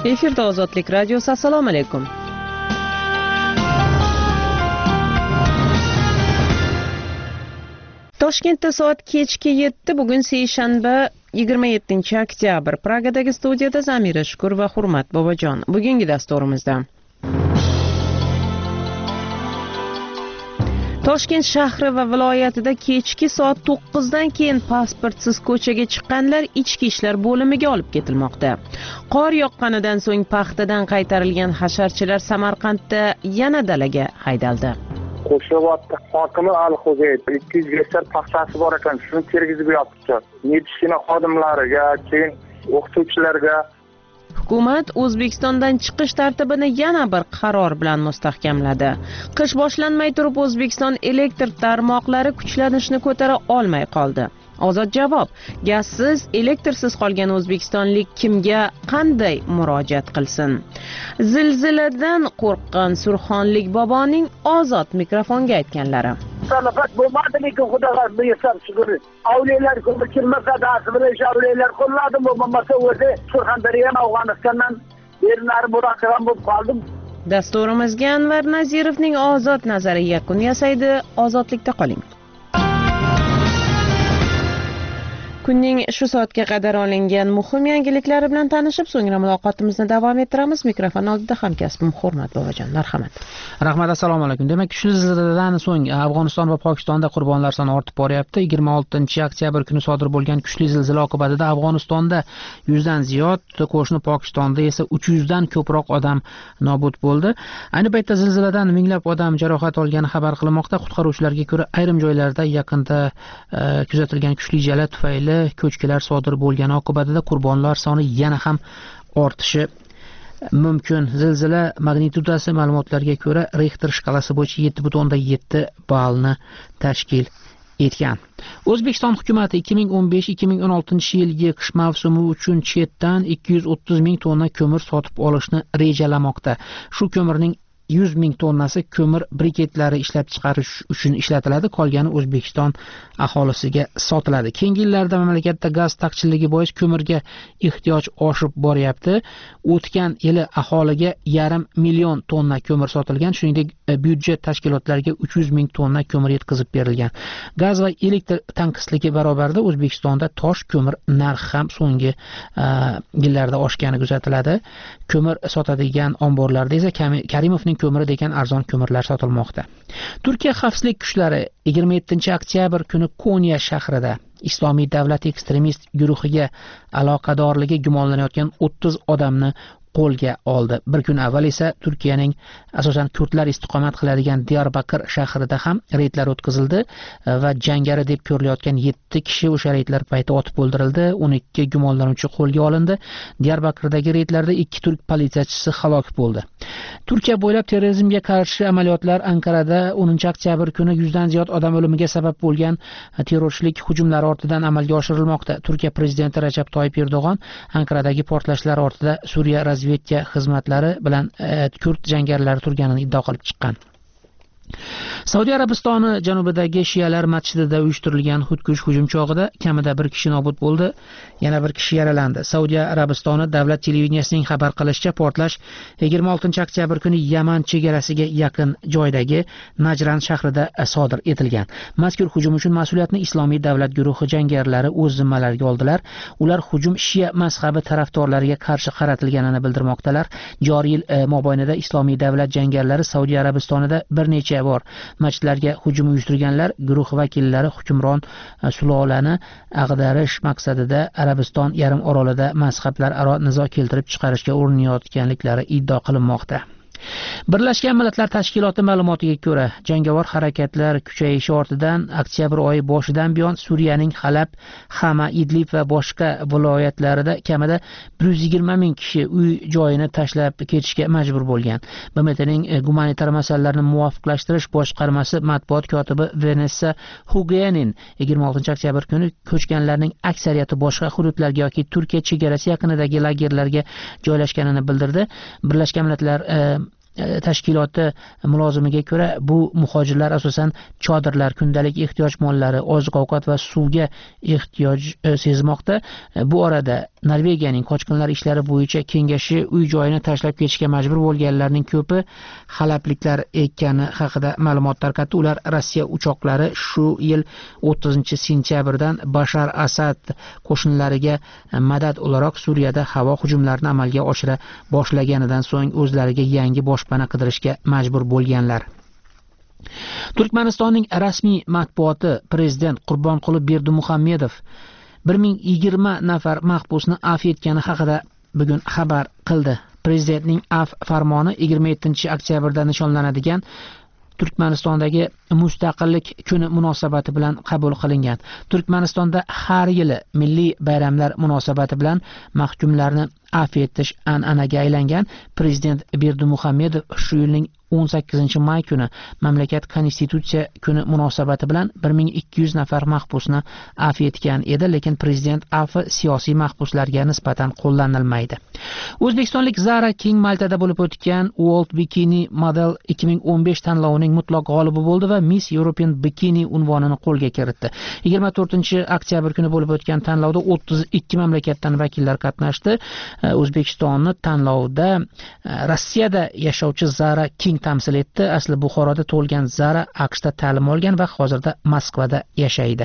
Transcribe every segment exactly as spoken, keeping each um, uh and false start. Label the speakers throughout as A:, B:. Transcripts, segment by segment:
A: Efirda Ozodlik radiosi. Assalomu alaykum. Toshkentda soat kechki yetti, bugun seshanba yigirma yettinchi oktyabr. Pragadagi studiyada Zamira Shukur va Hurmat Bobojon. Bugungi dasturimizda Toshkent shahri va viloyatida kechki soat to'qqizdan keyin pasportsiz ko'chaga chiqqanlar ichki ishlar bo'limiga olib ketilmoqda. Qor yoqqanidan so'ng paxtadan qaytarilgan hasharchilar Samarqandda yana dalaga haydaldi.
B: Qo'shrabotda hokimi Alixo'jayev ikki yuz gektar paxtasi bor ekan, shuni tergizib yotibdi. Yetishgina xodimlariga, keyin o'qituvchilarga.
A: Hukumat O'zbekistondan chiqish tartibini yana bir qaror bilan mustahkamladi. Qish boshlanmay turib O'zbekiston elektr tarmoqlari kuchlanishni ko'tara olmay qoldi. Ozod javob: gazsiz, elektrsiz qolgan o'zbekistonlik kimga qanday murojaat qilsin? Zilziladan qo'rqqan surxonlik boboning Ozod mikrofonga aytganlari.
C: Talafat bo'lmadi, lekin Xudoga buyursa shukr. Avliyalar ko'p kirmasa, da'si bilan avliyalar qo'lladim, bo'lmasa o'zi Surxondaryo, Afg'onistondan berinari murojaat bo'lib qoldim.
A: Dasturimizga Anvar Nazirovning Ozod nazari yakun yasaydi. Ozodlikda qoling. Kunning shu soatga qadar olingan muhim yangiliklari bilan tanishib, so'ngra muloqotimizni davom ettiramiz. Mikrofon oldida hamkasbim Hurmat Bobojon. Marhamat.
D: Rahmat, assalomu alaykum. Demak, kuchli zilziladan so'ng Afg'oniston va Pokistonda qurbonlar soni ortib boryapti. yigirma oltinchi oktyabr kuni sodir bo'lgan kuchli zilzila oqibatida Afg'onistonda yuzdan ziyod, qo'shni Pokistonda esa uch yuzdan ko'proq odam nobud bo'ldi. Ayni paytda zilziladan minglab odam jarohat olgani xabar qilinmoqda. Qutqaruvchilarga ko'ra, ayrim joylarda yaqinda uh, kuzatilgan kuchli jala tufayli ko'chkilar sodir bo'lgani oqibatida qurbonlar soni yana ham ortishi mumkin. Zilzila magnitudasi ma'lumotlarga ko'ra Richter shkalasi bo'yicha yetti butun o'ndan yetti ballni tashkil etgan. O'zbekiston hukumati ikki ming o'n besh ikki ming o'n oltinchi yilgi qish mavsumi uchun chetdan ikki yuz o'ttiz ming tonna ko'mir sotib olishni rejalamoqda. Shu ko'mirning yuz ming tonnasi ko'mir briketlari ishlab chiqarish uchun ishlatiladi, qolgani O'zbekiston aholisiga sotiladi. Keyingi yillarda mamlakatda gaz taqchilligi bois ko'mirga ehtiyoj oshib boryapti. O'tgan yili aholiga yarim million tonna ko'mir sotilgan, shuningdek byudjet tashkilotlariga uch yuz ming tonna ko'mir yetkazib berilgan. Gaz va elektr tanqisligi barobarida O'zbekistonda tosh ko'mir narxi ham so'nggi uh, yillarda oshgani kuzatiladi. Ko'mir sotadigan omborlarda esa Karimovning ko'miri degan arzon ko'mirlar sotilmoqda. Turkiya xavfsizlik kuchlari yigirma yettinchi oktyabr kuni Konya shahrida Islomiy davlat ekstremist guruhiga aloqadorligi gumonlanayotgan o'ttiz odamni qo'lga oldi. Bir kun avval esa Turkiyaning asosan kurdlar istiqomat qiladigan Diyarbakir shahrida ham reydlar o'tkazildi va jangari deb ko'rilayotgan yetti kishi o'sha reydlar payti otib o'ldirildi. o'n ikki gumonlanuvchi qo'lga olindi. Diyarbakirdagi reydlarda ikki turk politsiyachisi halok bo'ldi. Turkiya bo'ylab terrorizmga qarshi amaliyotlar Ankarada o'ninchi oktyabr kuni yuzdan ziyod odam o'limiga sabab bo'lgan terrorchilik hujumlari ortidan amalga oshirilmoqda. Turkiya prezidenti Rajab Toyyib Erdo'g'on Ankaradagi portlashlar ortida Suriya razvedka xizmatlari bilan e, kurd jangarilari turganini iddao qilib chiqqan. Saudiya Arabistoni janubidagi shiyalar masjidida uyushtirilgan xudkush hujum chog'ida kamida bir kishi nobud bo'ldi, yana bir kishi yaralandi. Saudiya Arabistoni davlat televideniyasining xabar qilishicha, portlash yigirma oltinchi oktyabr kuni Yaman chegarasiga yaqin joydagi Najran shahrida sodir etilgan. Mazkur hujum uchun mas'uliyatni Islomiy davlat guruhi jangarilari o'z zimmalariga oldilar. Ular hujum shiya mazhabi tarafdorlariga qarshi qaratilganini bildirmoqdalar. Joriy yil e, mobaynida Islomiy davlat jangarilari Saudiya Arabistonida bir necha bor masjidlarga hujum uyushtirganlar. Guruh vakillari hukmron sulolani ag'darish maqsadida Arabiston yarim orolida mazhablar aro nizo keltirib chiqarishga urinayotganliklari iddao qilinmoqda. Birlashgan Millatlar Tashkiloti ma'lumotiga ko'ra, jangovar harakatlar kuchayishi ortidan oktyabr oyi boshidan buyon Suriyaning Halab, Hama, Idlib va boshqa viloyatlarida kamida bir yuz yigirma ming kishi uy joyini tashlab ketishga majbur bo'lgan. B M T'ning gumanitar masalalarni muvofiqlashtirish boshqarmasi matbuot kotibi Vanessa Hugenin yigirma oltinchi oktyabr kuni ko'chganlarning aksariyati boshqa hududlarga yoki Turkiya chegarasi yaqinidagi lagerlarga joylashganini bildirdi. Birlashgan Millatlar tashkiloti mulozimiga ko'ra, bu muhojirlar asosan chodirlar, kundalik ehtiyoj mollari, oziq-ovqat va suvga ehtiyoj sezmoqda. Bu orada Norvegiyaning qochqinlar ishlari bo'yicha kengashi uy joyini tashlab ketishga majbur bo'lganlarning ko'pi halabliklar ekani haqida ma'lumot tarqatdi. Ular Rossiya uchoqlari shu yil o'ttizinchi sentyabrdan Bashar Asad qo'shinlariga madad o'laroq Suriyada havo hujumlarini amalga oshira boshlaganidan so'ng o'zlariga yangi boshpana qidirishga majbur bo'lganlar. Turkmanistonning rasmiy matbuoti prezident Qurbonquli Berdimuhamedov bir ming yigirma nafar mahbusni afv etgani haqida bugun xabar qildi. Prezidentning afv farmoni yigirma yettinchi oktyabrda nishonlanadigan Turkmanistondagi Mustaqillik kuni munosabati bilan qabul qilingan. Turkmanistonda har yili milliy bayramlar munosabati bilan mahkumlarni afv etish an'anaga aylangan. Prezident Berdimuhamedov shu yilning o'n sakkizinchi may kuni mamlakat konstitutsiya kuni munosabati bilan bir ming ikki yuz nafar mahbusni afv etgan edi, lekin prezident afvi siyosiy mahbuslarga nisbatan qo'llanilmaydi. O'zbekistonlik Zara King Maltada bo'lib o'tgan World Bikini Model ikki ming o'n besh tanlovining mutlaq g'olibi bo'ldi va Miss European Bikini unvonini qo'lga kiritdi. yigirma to'rtinchi oktyabr kuni bo'lib o'tgan tanlovda o'ttiz ikki mamlakatdan vakillar qatnashdi. O'zbekistonni tanlovda Rossiyada yashovchi Zara King tamsil etdi. Asli Buxoroda tug'ilgan Zara AQShda ta'lim olgan va hozirda Moskvada yashaydi.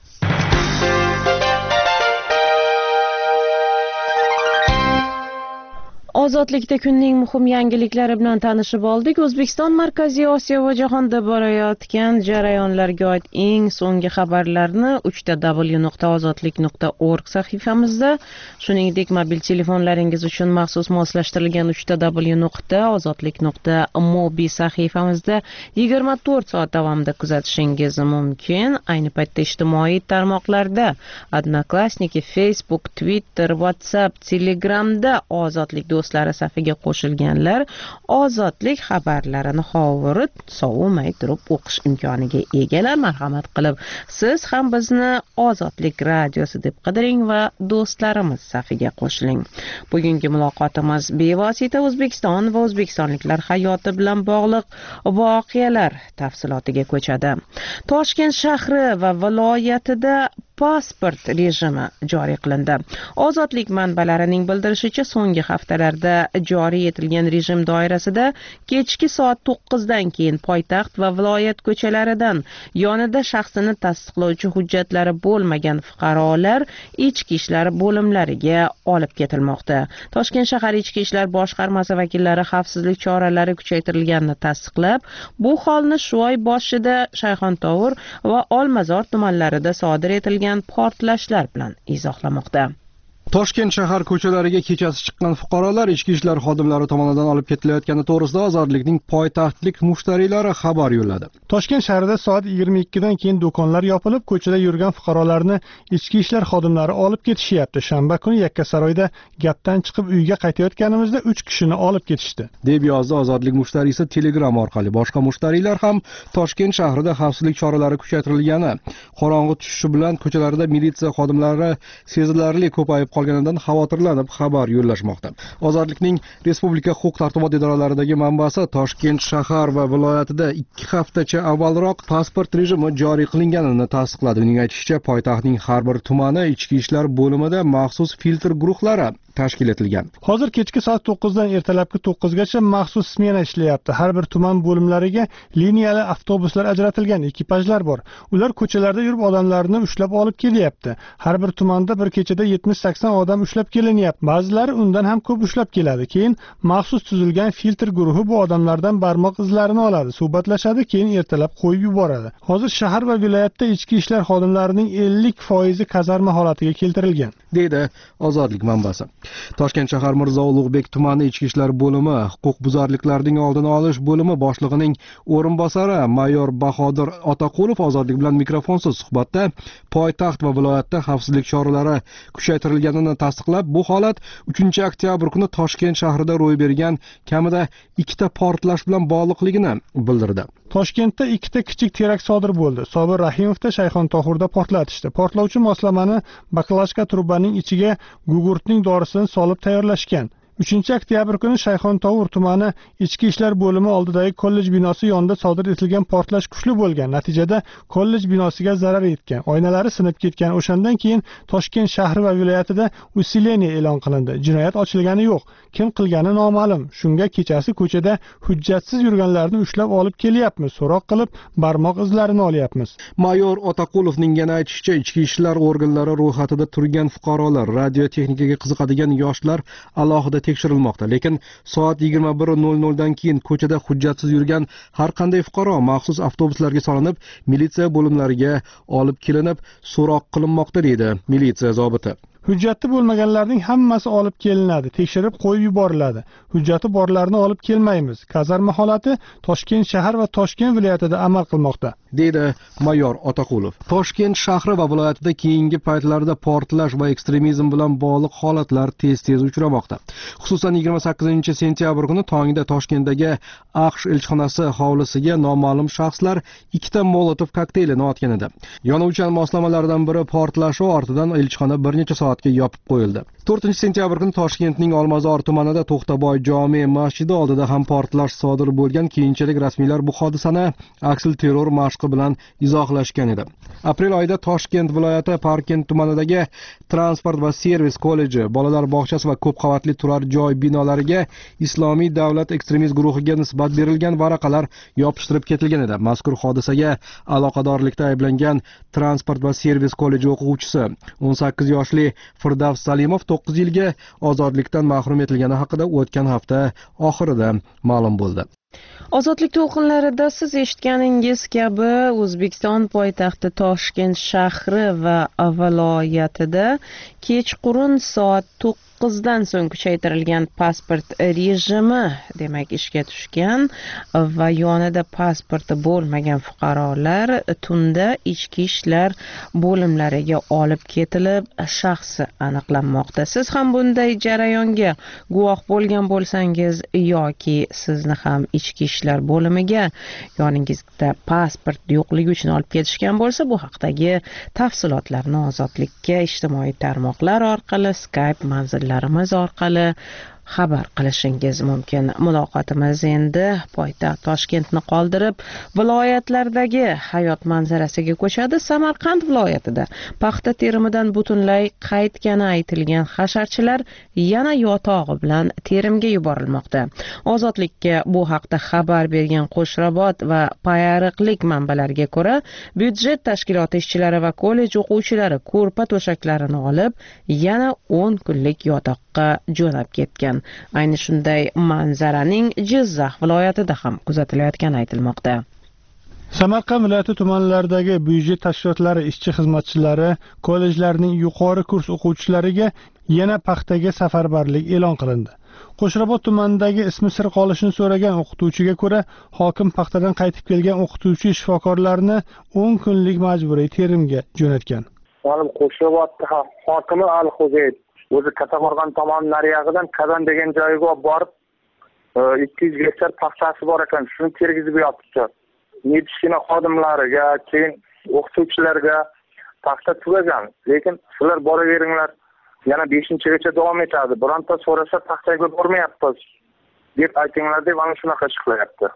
A: Ozodlikda kunning muhim yangiliklari bilan tanishib oldik. O'zbekiston Markaziy Osiyo va jahonda borayotgan jarayonlarga oid eng so'nggi xabarlarni uch ta w nuqta ozodlik nuqta org sahifamizda, shuningdek mobil telefonlaringiz uchun maxsus moslashtirilgan uch ta w nuqta ozodlik nuqta mobi sahifamizda yigirma to'rt soat davomida kuzatishingiz mumkin. Ayni paytda ijtimoiy tarmoqlarda Odnoklassniki, Facebook, Twitter, WhatsApp, Telegramda ozodlik do'stlari safiga qo'shilganlar ozodlik xabarlarini hovurib sovumay turib o'qish imkoniga egalar. Marhamat qilib siz ham bizni Ozodlik radiosi deb qidiring va do'stlarimiz safiga qo'shiling. Bugungi muloqotimiz bevosita O'zbekiston va o'zbekistonliklar hayoti bilan bog'liq voqealar tafsilotiga ko'chadi. Toshkent shahri va viloyatida pasport rejimi joriy qilindi. Ozodlik manbalarining bildirishicha, so'nggi haftalarda joriy etilgan rejim doirasida kechki soat to'qqizdan keyin poytaxt va viloyat ko'chalaridan yonida shaxsini tasdiqlovchi hujjatlari bo'lmagan fuqarolar ichki ishlar bo'limlariga olib ketilmoqda. Toshkent shahar ichki ishlar boshqarmasi vakillari xavfsizlik choralari kuchaytirilganini tasdiqlab, bu holni shu oy boshida Shayxontohur va Olmazor tumanlarida sodir etilgan portlashlar bilan izohlamoqda.
E: Toshkent shahar ko'chalariga kechasi chiqqan fuqarolar ichki ishlar xodimlari tomonidan olib ketilayotgani to'g'risida Ozodlikning poytaxtlik mushtariylari xabar yo'lladi.
F: Toshkent shahrida soat yigirma ikkidan keyin do'konlar yopilib, ko'chada yurgan fuqarolarni ichki ishlar xodimlari olib ketishyapti. Shanba kuni Yakkasaroyda gapdan chiqib uyga qaytayotganimizda uch kishini olib ketishdi,
E: deb yozdi Ozodlik mushtariysi Telegram orqali. Boshqa mushtariylar ham Toshkent shahrida xavfsizlik choralari kuchaytirilgani, qorong'i tushishi bilan ko'chalarda militsiya xodimlari sezilarli ko'payib qolganidan xavotirlanib xabar yo'llashmoqda. Ozodlikning Respublika huquq-tartibot idoralaridagi manbasi Toshkent shahar va viloyatida ikki haftacha avvalroq pasport rejimi joriy qilinganini tasdiqladi. Uning aytishicha, poytaxtning har bir tumani ichki ishlar bo'limida maxsus filtr guruhlari tashkil etilgan.
F: Hozir kechki soat to'qqizdan ertalabki to'qqizgacha maxsus smena ishlayapti. Har bir tuman bo'limlariga liniyali avtobuslar ajratilgan, ekipajlar bor. Ular ko'chalarda yurib odamlarni ushlab olib kelyapti. Har bir tumanda bir kechada yetmish sakson odam ushlab kelinyapti. Ba'zilari undan ham ko'p ushlab keladi. Keyin maxsus tuzilgan filtr guruhi bu odamlardan barmoq izlarini oladi, suhbatlashadi, keyin ertalab qo'yib yuboradi. Hozir shahar va viloyatda ichki ishlar xodimlarining ellik foizi kazarma holatiga keltirilgan,
E: deydi Ozodlik manbasi. Toshkent shahar Mirzo Ulug'bek tumani ichki ishlar bo'limi huquqbuzarliklarning oldini olish bo'limi boshlig'ining o'rinbosari mayor Bahodir Otaqulov Ozodlik bilan mikrofonsiz suhbatda poytaxt va viloyatda xavfsizlik choralari kuchaytirilganini tasdiqlab, bu holat uchinchi oktyabr kuni Toshkent shahrida ro'y bergan kamida ikkita portlash bilan bog'liqligini bildirdi.
F: Toshkentda ikkita kichik terakt sodir bo'ldi. Sobir Rahimovda Shayxontohurda portlatishdi. Portlovchi moslamani baklashka trubaning ichiga gugurtning dorisini solib tayyorlashgan. uchinchi oktyabr kuni Shayxontohur tumani Ichki ishlar bo'limi oldidagi kollej binosi yonida sodir etilgan portlash kuchli bo'lgan. Natijada kollej binosiga zarar yetgan, oynalari sinib ketgan. O'shandan keyin Toshkent shahri va viloyatida usileniya e'lon qilindi. Jinoyat ochilgani yo'q, kim qilgani noma'lum. Shunga kechasi ko'chada hujjatsiz yurganlarni ushlab olib kelyapmiz, so'roq qilib, barmoq izlarini olyapmiz.
E: Mayor Otaqulovning yana aytishicha, ichki ishlar organlari ro'yxatida turgan fuqarolar, radio texnikaga qiziqadigan yoshlar alohida tekshirilmoqda, lekin soat yigirma bir nol nol dan keyin ko'chada hujjatsiz yurgan har qanday fuqaro maxsus avtobuslarga solinib, militsiya bo'limlariga olib kelinib, so'roq qilinmoqda deydi militsiya zobiti.
F: Hujjati bo'lmaganlarning hammasi olib kelinadi, tekshirib qo'yib yuboriladi. Hujjati borlarni olib kelmaymiz. Kazarma holati Toshkent shahar va Toshkent viloyatida amal qilmoqda,
E: deydi mayor Otaqulov. Toshkent shahri va viloyatida keyingi paytlarda portlash va ekstremizm bilan bog'liq holatlar tez-tez uchramoqda. Xususan yigirma sakkizinchi sentyabr kuni tongda Toshkentdagi AQSh elchixonasi hovlisiga noma'lum shaxslar ikkita molotov kokteylini otgan edi. Yonuvchan moslamalardan biri portlashi ortidan elchixona bir necha soatga yopib qo'yildi. to'rtinchi sentyabr kuni Toshkentning Olmazor tumanida To'xtaboy jome masjidi oldida ham portlash sodir bo'lgan. Keyinchalik rasmiylar bu hodisani aksil terror mashqi bilan izohlashgan edi. Aprel oyida Toshkent viloyati Parkent tumanidagi Transport va servis kolleji, bolalar bog'chasi va ko'p qavatli turar joy binolariga Islomiy davlat ekstremist guruhiga nisbat berilgan varaqalar yopishtirib ketilgan edi. Mazkur hodisaga aloqadorlikda ayblangan Transport va servis kolleji o'quvchisi o'n sakkiz yoshli Firdavs Salimov to'qqiz yilga ozodlikdan mahrum etilgani haqida o'tgan hafta oxirida ma'lum bo'ldi.
A: Ozodlik to'lqinlarida siz eshitganingiz kabi O'zbekiston poytaxti Toshkent shahri va viloyatida kechqurun soat to'qqizdan so'ng kuchaytirilgan pasport rejimi demak ishga tushgan va yonida pasporti bo'lmagan fuqarolar tunda ichki ishlar bo'limlariga olib ketilib shaxsi aniqlanmoqda. Siz ham bunday jarayonga guvoh bo'lgan bo'lsangiz yoki sizni ham ichki ishlar bo'limiga yoningizda pasport yo'qligi uchun olib ketishgan bo'lsa, bu haqdagi tafsilotlarni Ozodlikka ijtimoiy tarmoqlar orqali, Skype manzillarimiz orqali xabar qilishingiz mumkin. Muloqotimiz endi poytaxt Toshkentni qoldirib, viloyatlardagi hayot manzarasiga ko'chadi. Samarqand viloyatida paxta terimidan butunlay qaytgani aytilgan hasharchilar yana yotog'i bilan terimga yuborilmoqda. Ozodlikka bu haqda xabar bergan Qo'shrabot va Payariqlik manbalariga ko'ra, byudjet tashkiloti ishchilari va kollej o'quvchilari ko'rpa to'shaklarini olib, yana o'n kunlik yotoqqa jo'nab ketgan. Ayni shunday manzaraning Jizzax viloyatida ham kuzatilayotgani aytilmoqda.
F: Samarqand viloyati tumanlaridagi byudjet tashkilotlari ishchi xizmatchilari, kollejlarning yuqori kurs o'quvchilariga yana paxtaga safarbarlik e'lon qilindi. Qo'shrabot tumanidagi ismi sir qolishini so'ragan o'qituvchiga ko'ra, hokim paxtadan qaytib kelgan o'qituvchi shifokorlarni o'n kunlik majburiy terimga jo'natgan.
B: Ma'lum Qo'shrabotda hokimi Al-Xo'jayev o'zi Kataqo'rg'on tomon nariyog'idan Kazan degan joyga borib, ikki yuz gektar paxtasi bor ekan, shuni tergizib yotibdi. Meditsina xodimlariga, keyin o'qituvchilarga paxta tugagan, lekin sizlar boraveringlar, yana beshinchigacha davom etadi. Bironta so'rasa paxtaga bormayapmiz deb aytinglar deb ana shunaqa chiqlayapti.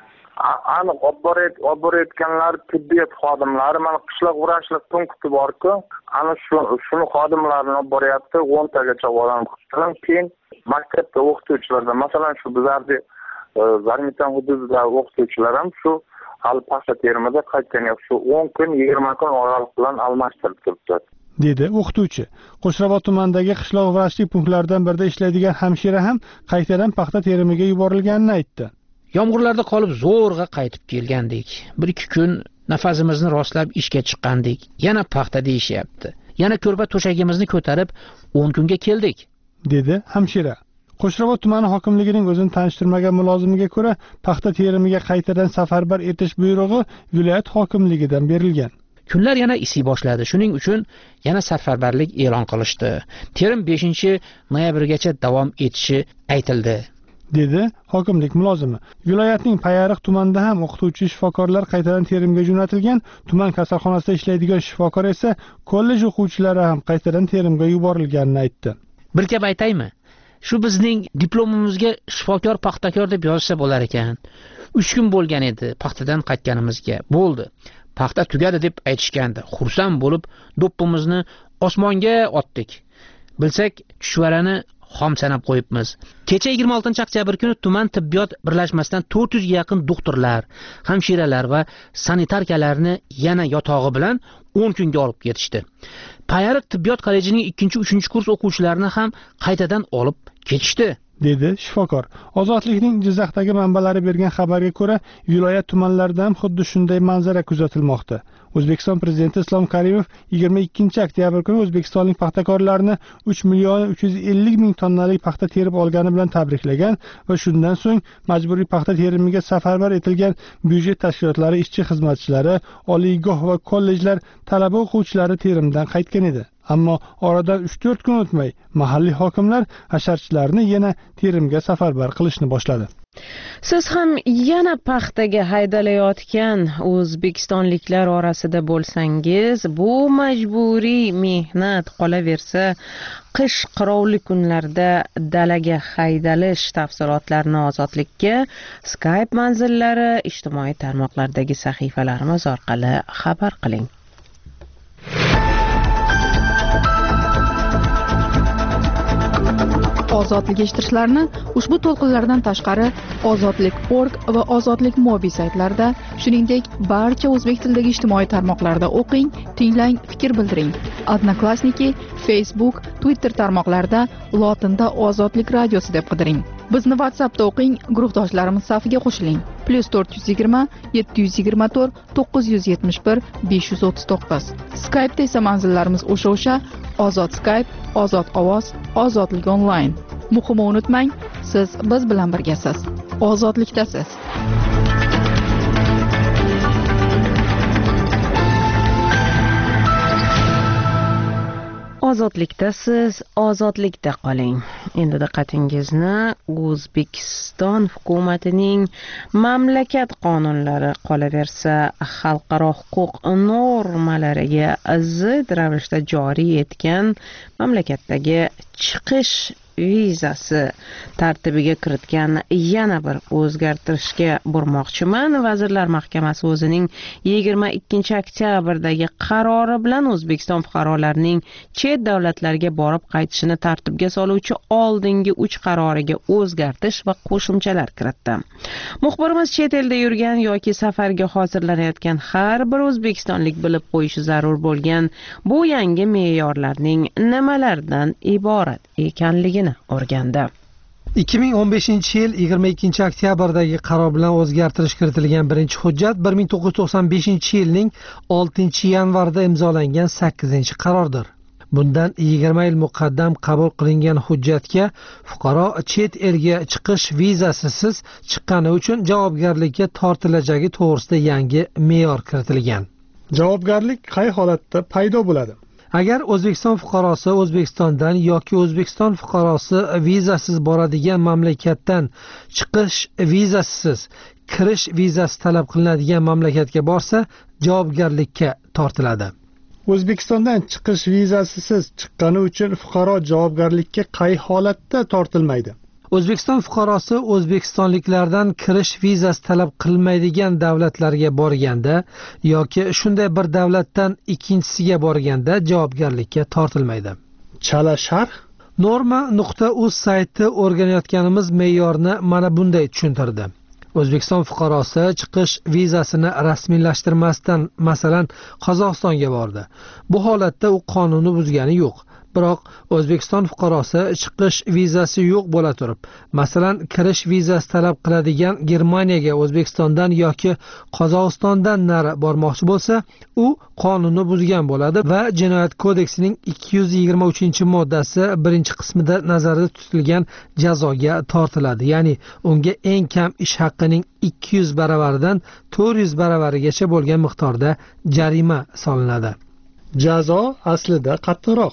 B: Aniq olib borayotganlar tibbiyot xodimlari, mana qishloq vrachlik punkti bor-ku, ana shu shuni xodimlarini olib boryapti, o'ntagacha odam kutib, keyin maktabda o'qituvchilardan, masalan shu bizlarni Zarmitan hududida o'qituvchilar ham shu hali paxta terimida qaytgan yo'q, shu o'n kun, yigirma kun oraliq bilan almashtirib turibdi,
F: dedi o'qituvchi. Qo'shrabot tumanidagi qishloq vrachlik punktlaridan birida ishlaydigan hamshira ham qaytadan paxta terimiga yuborilganini aytdi.
D: Yomg'irlarda qolib zo'rg'a qaytib kelgandik. bir ikki kun nafasimizni rostlab ishga chiqqandik. Yana paxta deyishyapti. Yana ko'rpa to'shagimizni ko'tarib o'n kunga keldik,
F: dedi hamshira. Qo'shrabot tumani hokimligining o'zini tanishtirmagan mulozimiga ko'ra, paxta terimiga qaytadan safarbar etish buyrug'i viloyat hokimligidan berilgan.
D: Kunlar yana isiy boshladi. Shuning uchun yana safarbarlik e'lon qilishdi. Terim beshinchi noyabrgacha davom etishi aytildi,
F: dedi hokimlik mulozimi. Viloyatning Payariq tumanida ham o'qituvchi shifokorlar qaytadan terimga jo'natilgan. Tuman kasalxonasida ishlaydigan shifokor esa kollej o'quvchilari ham qaytadan terimga yuborilganini aytdi.
D: Bir gap aytaymi? shu bizning diplomimizga shifokor paxtakor deb yozsa bo'lar ekan. uch kun bo'lgan edi paxtadan qaytganimizga. Bo'ldi. Paxta tugadi deb aytishgandi. Xursand bo'lib do'ppimizni osmonga otdik. Bilsak, chuchvarani xom sanab qo'yibmiz. Kecha yigirma oltinchi oktyabr kuni tuman tibbiyot birlashmasidan to'rt yuz ga yaqin doktorlar, hamshiralar va sanitarkalarni yana yotog'i bilan o'n kunga olib ketishdi. Payariq tibbiyot kollejining ikkinchi uchinchi kurs o'quvchilarini ham qaytadan olib ketishdi,
F: dedi shifokor. Ozodlikning Jizzaxdagi manbalari bergan xabarga ko'ra, viloyat tumanlarida ham xuddi shunday manzara kuzatilmoqda. O'zbekiston prezidenti Islom Karimov yigirma ikkinchi oktyabr kuni o'zbekistonlik paxtakorlarni uch million uch yuz ellik ming tonnalik paxta terib olgani bilan tabriklagan va shundan so'ng majburiy paxta terimiga safarbar etilgan byudjet tashkilotlari ishchi xizmatchilari, oliygoh va kollejlar talaba o'quvchilari terimdan qaytgan edi. Ammo oradan uch to'rt kun o'tmay mahalliy hokimlar hasharchilarni yana terimga safarbar qilishni boshladi.
A: Siz ham yana paxtaga haydalayotgan o'zbekistonliklar orasida bo'lsangiz, bu majburiy mehnat qolaversa, qish qirovli kunlarda dalaga haydalish tafsilotlarini Ozodlikka Skype manzillari, ijtimoiy tarmoqlardagi sahifalarimiz orqali xabar qiling.
G: Ozodlik eshittirishlarni ushbu to'lqinlardan tashqari ozodlik nokta org va ozodlik mobi saytlarida, shuningdek barcha o'zbek tilidagi ijtimoiy tarmoqlarda o'qing, tinglang, fikr bildiring. Odnoklassniki, Facebook, Twitter tarmoqlarida lotinda Ozodlik radiosi deb qidiring. Bizni WhatsAppda o'qing, guruhdoshlarimiz safiga qo'shiling. plus to'rt yuz yigirma yetti yuz yigirma to'rt to'qqiz yuz yetmish bir besh yuz o'ttiz to'qqiz. Skype'da esa manzillarimiz o'sha-o'sha: Ozod Skype, Ozod ovoz, Ozodlik onlayn. Muhimi unutmang, siz biz bilan birgasiz. Ozodlikdasiz.
A: Ozodlikdasiz, ozodlikda qoling. Endi diqqatingizni O'zbekiston hukumatining mamlakat qonunlari, qolaversa xalqaro huquq normalariga zid ravishda joriy etgan mamlakatdagi chiqish vizasi tartibiga kiritgan yana bir o'zgartirishga burmoqchiman. Vazirlar Mahkamasi o'zining yigirma ikkinchi oktyabrdagi qarori bilan O'zbekiston fuqarolarining chet davlatlarga borib qaytishini tartibga soluvchi oldingi uch qaroriga o'zgartish va qo'shimchalar kiritdi. Muxbirimiz chet elda yurgan yoki safarga hozirlanayotgan har bir o'zbekistonlik bilib qo'yishi zarur bo'lgan bu yangi me'yorlarning nimalardan iborat ekanligini o'rgandi.
H: ikki ming o'n beshinchi yil yigirma ikkinchi oktyabrdagi qaror bilan o'zgartirish kiritilgan birinchi hujjat bir ming to'qqiz yuz to'qson beshinchi yilning oltinchi yanvarida imzolangan sakkizinchi qarordir. Bundan yigirma yil muqaddam qabul qilingan hujjatga fuqaro chet elga chiqish vizasisiz chiqqani uchun javobgarlikka tortilajagi to'g'risida yangi me'yor kiritilgan.
F: Javobgarlik qay holatda paydo bo'ladi?
H: Agar O'zbekiston fuqarosi O'zbekistondan yoki O'zbekiston fuqarosi vizasiz boradigan mamlakatdan chiqish vizasisiz kirish vizasi talab qilinadigan mamlakatga borsa, javobgarlikka tortiladi.
F: O'zbekistondan chiqish vizasisiz chiqqani uchun fuqaro javobgarlikka qay holatda tortilmaydi?
H: O'zbekiston fuqarosi O'zbekistonliklardan kirish vizasi talab qilmaydigan davlatlarga borganda yoki shunday bir davlatdan ikkinchisiga borganda javobgarlikka tortilmaydi.
F: Chala sharh
H: norma nuqta uz sayti o'rganayotganimiz me'yorni mana bunday tushuntirdi. O'zbekiston fuqarosi chiqish vizasini rasmiylashtirmasdan, masalan, Qozog'istonga bordi. Bu holatda u qonunni buzgani yo'q. Biroq O'zbekiston fuqarosi chiqish vizasi yo'q bo'la turib, masalan, kirish vizasi talab qiladigan Germaniyaga O'zbekistondan yoki Qozog'istondan nari bormoqchi bo'lsa, u qonunni buzgan bo'ladi va Jinoyat kodeksining ikki yuz yigirma uchinchi moddasi birinchi qismida nazarda tutilgan jazoga tortiladi. Ya'ni unga eng kam ish haqqining ikki yuz baravaridan to'rt yuz baravarigacha bo'lgan miqdorda jarima solinadi.
F: Jazo aslida qattiqroq.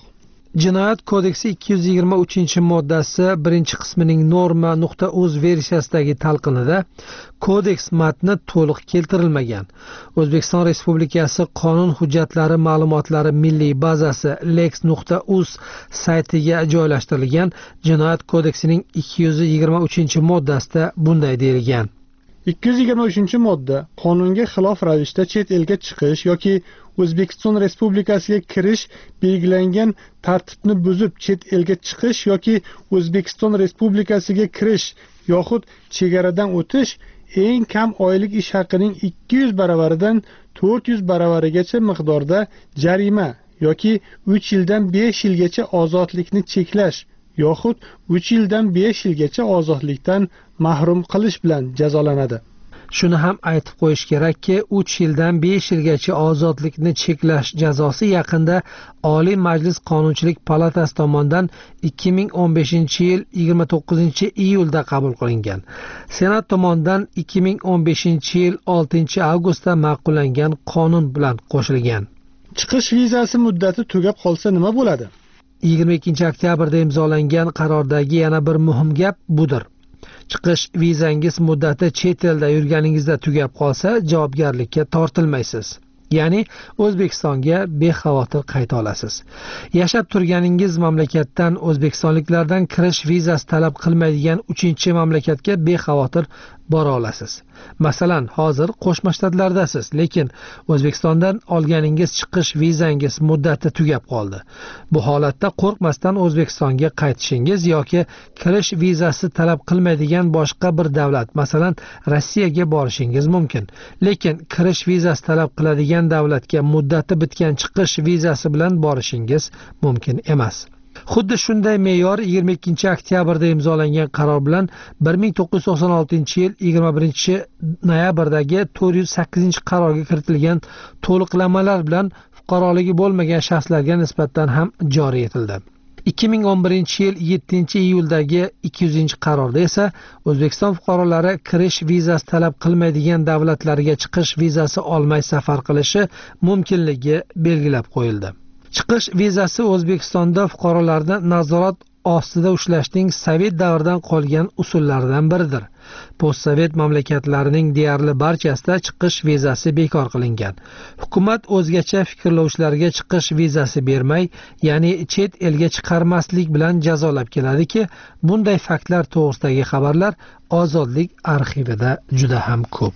H: Jinoyat kodeksi ikki yuz yigirma uchinchi moddasi birinchi qismining norma nuqta uz versiyasidagi talqinida kodeks matni to'liq keltirilmagan. O'zbekiston Respublikasi qonun hujjatlari ma'lumotlari milliy bazasi lex nuqta uz saytiga joylashtirilgan Jinoyat kodeksining ikki yuz yigirma uchinchi moddasida bunday deyilgan:
F: ikki yuz yigirma uchinchi modda qonunga xilof ravishda chet elga chiqish yoki O'zbekiston Respublikasiga kirish belgilangan tartibni buzib chet elga chiqish yoki O'zbekiston Respublikasiga kirish yoxud chegaradan o'tish eng kam oylik ish haqining ikki yuz baravaridan to'rt yuz baravarigacha miqdorda jarima yoki uch yildan besh yilgacha ozodlikni cheklash yoxud uch yildan besh yilgacha ozodlikdan mahrum qilish bilan jazolanadi.
H: Shuni ham aytib qo'yish kerakki, uch yildan besh yilgacha ozodlikni cheklash jazosi yaqinda Oliy Majlis Qonunchilik palatasi tomonidan ikki ming o'n beshinchi yil yigirma to'qqizinchi iyulda qabul qilingan. Senat tomonidan ikki ming o'n beshinchi yil oltinchi avgustda ma'qullangan qonun bilan qo'shilgan.
F: Chiqish vizasi muddati tugab qolsa nima bo'ladi?
H: yigirma ikkinchi oktyabrda imzolangan qarordagi yana bir muhim gap budir. Chiqish vizangiz muddati chet elda yurganingizda tugab qolsa, javobgarlikka tortilmaysiz. Ya'ni O'zbekistonga bexavotir qayta olasiz. Yashab turganingiz mamlakatdan o'zbekistonliklardan kirish vizasi talab qilmaydigan uchinchi mamlakatga bexavotir bora olasiz. Masalan, hozir Qo'shma Shtatlardasiz, lekin O'zbekistondan olganingiz chiqish vizangiz muddati tugab qoldi. Bu holatda qo'rqmasdan O'zbekistonga qaytishingiz yoki kirish vizasi talab qilmaydigan boshqa bir davlat, masalan, Rossiyaga borishingiz mumkin. Lekin kirish vizasi talab qiladigan davlatga muddati bitgan chiqish vizasi bilan borishingiz mumkin emas. Xuddi shunday me'yor yigirma ikkinchi oktyabrda imzolangan qaror bilan bir ming to'qqiz yuz to'qson oltinchi yil yigirma birinchi noyabrdagi to'rt yuz sakkizinchi qarorga kiritilgan to'liqlamalar bilan fuqaroligi bo'lmagan shaxslarga nisbatan ham joriy etildi. ikki ming o'n birinchi yil yettinchi iyuldagi ikki yuzinchi qarorda esa O'zbekiston fuqarolari kirish vizasi talab qilmaydigan davlatlarga chiqish vizasi olmay safar qilishi mumkinligi belgilab qo'yildi. Chiqish vizasi O'zbekistonda fuqarolarni nazorat ostida ushlashning Sovet davridan qolgan usullaridan biridir. Postsovet mamlakatlarining deyarli barchasida chiqish vizasi bekor qilingan. Hukumat o'zgacha fikrlovchilarga chiqish vizasi bermay, ya'ni chet elga chiqarmaslik bilan jazolab keladiki, bunday faktlar to'g'risidagi xabarlar Ozodlik arxivida juda ham ko'p.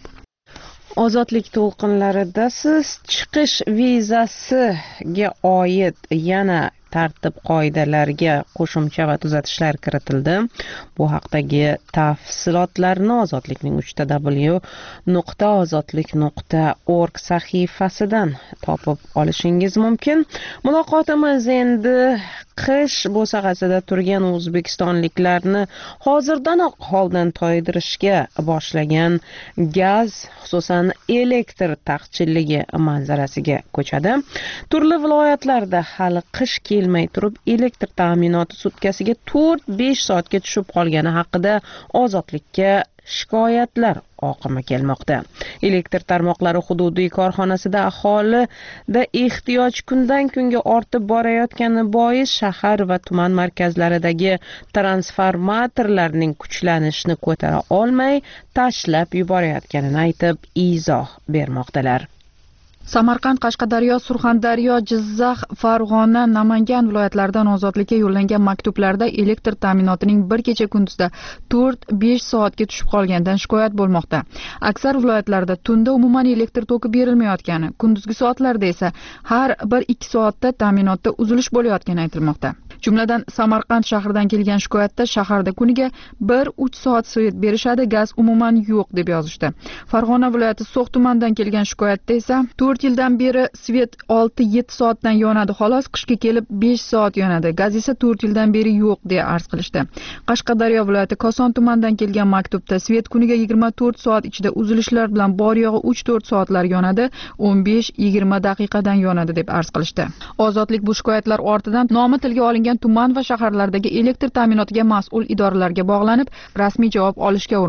A: Ozodlik to'lqinlarida siz chiqish vizasiga oid yana tartib qoidalarga qo'shimcha va tuzatishlar kiritildi. Bu haqdagi tafsilotlarni ozodlikning uch w nuqta ozodlik nuqta org sahifasidan topib olishingiz mumkin. Muloqotimiz endi qish bo'sag'asida turgan o'zbekistonliklarni hozirdanoq holdan toydirishga boshlagan gaz, xususan elektr taqchilligi manzarasiga ko'chadi. Turli viloyatlarda hali qish kelmay turib elektr ta'minoti sutkasiga to'rt besh soatga tushib qolgani haqida ozodlikka shikoyatlar oqimi kelmoqda. Elektr tarmoqlari hududiy korxonasida aholida ehtiyoj kundan kunga ortib borayotgani bois shahar va tuman markazlaridagi transformatorlarning kuchlanishini ko'tara olmay tashlab yuborayotganini aytib izoh bermoqdalar.
G: Samarqand, Qashqadaryo, Surxondaryo, Jizzax, Farg'ona, Namangan viloyatlaridan ozodlikka yo'llangan maktublarda elektr ta'minotining bir kecha kunduzda to'rt besh soatga tushib qolganidan shikoyat bo'lmoqda. Aksar viloyatlarda tunda umuman elektr toki berilmayotgani, kunduzgi soatlarda esa har bir ikki soatda ta'minotda uzilish bo'layotgani aytilmoqda. Jumladan Samarqand shahridan kelgan shikoyatda shaharda kuniga bir uch soat svet berishadi, gaz umuman yo'q deb yozishdi. Farg'ona viloyati So'x tumanidan kelgan shikoyatda esa to'rt yildan beri svet olti yetti soatdan yonadi, xolos qishga kelib besh soat yonadi. Gaz esa to'rt yildan beri yo'q deya arz qilishdi. Qashqadaryo viloyati Koson tumanidan kelgan maktubda svet kuniga yigirma to'rt soat ichida uzilishlar bilan bor yo'g'i uch to'rt soatlar yonadi, o'n besh yigirma daqiqadan yonadi deb arz qilishdi. Ozodlik bu shikoyatlar ortidan nomi tilga olingan tuman va shaharlardagi elektr ta'minotiga mas'ul idoralarga bog'lanib, rasmiy javob olishga urindi.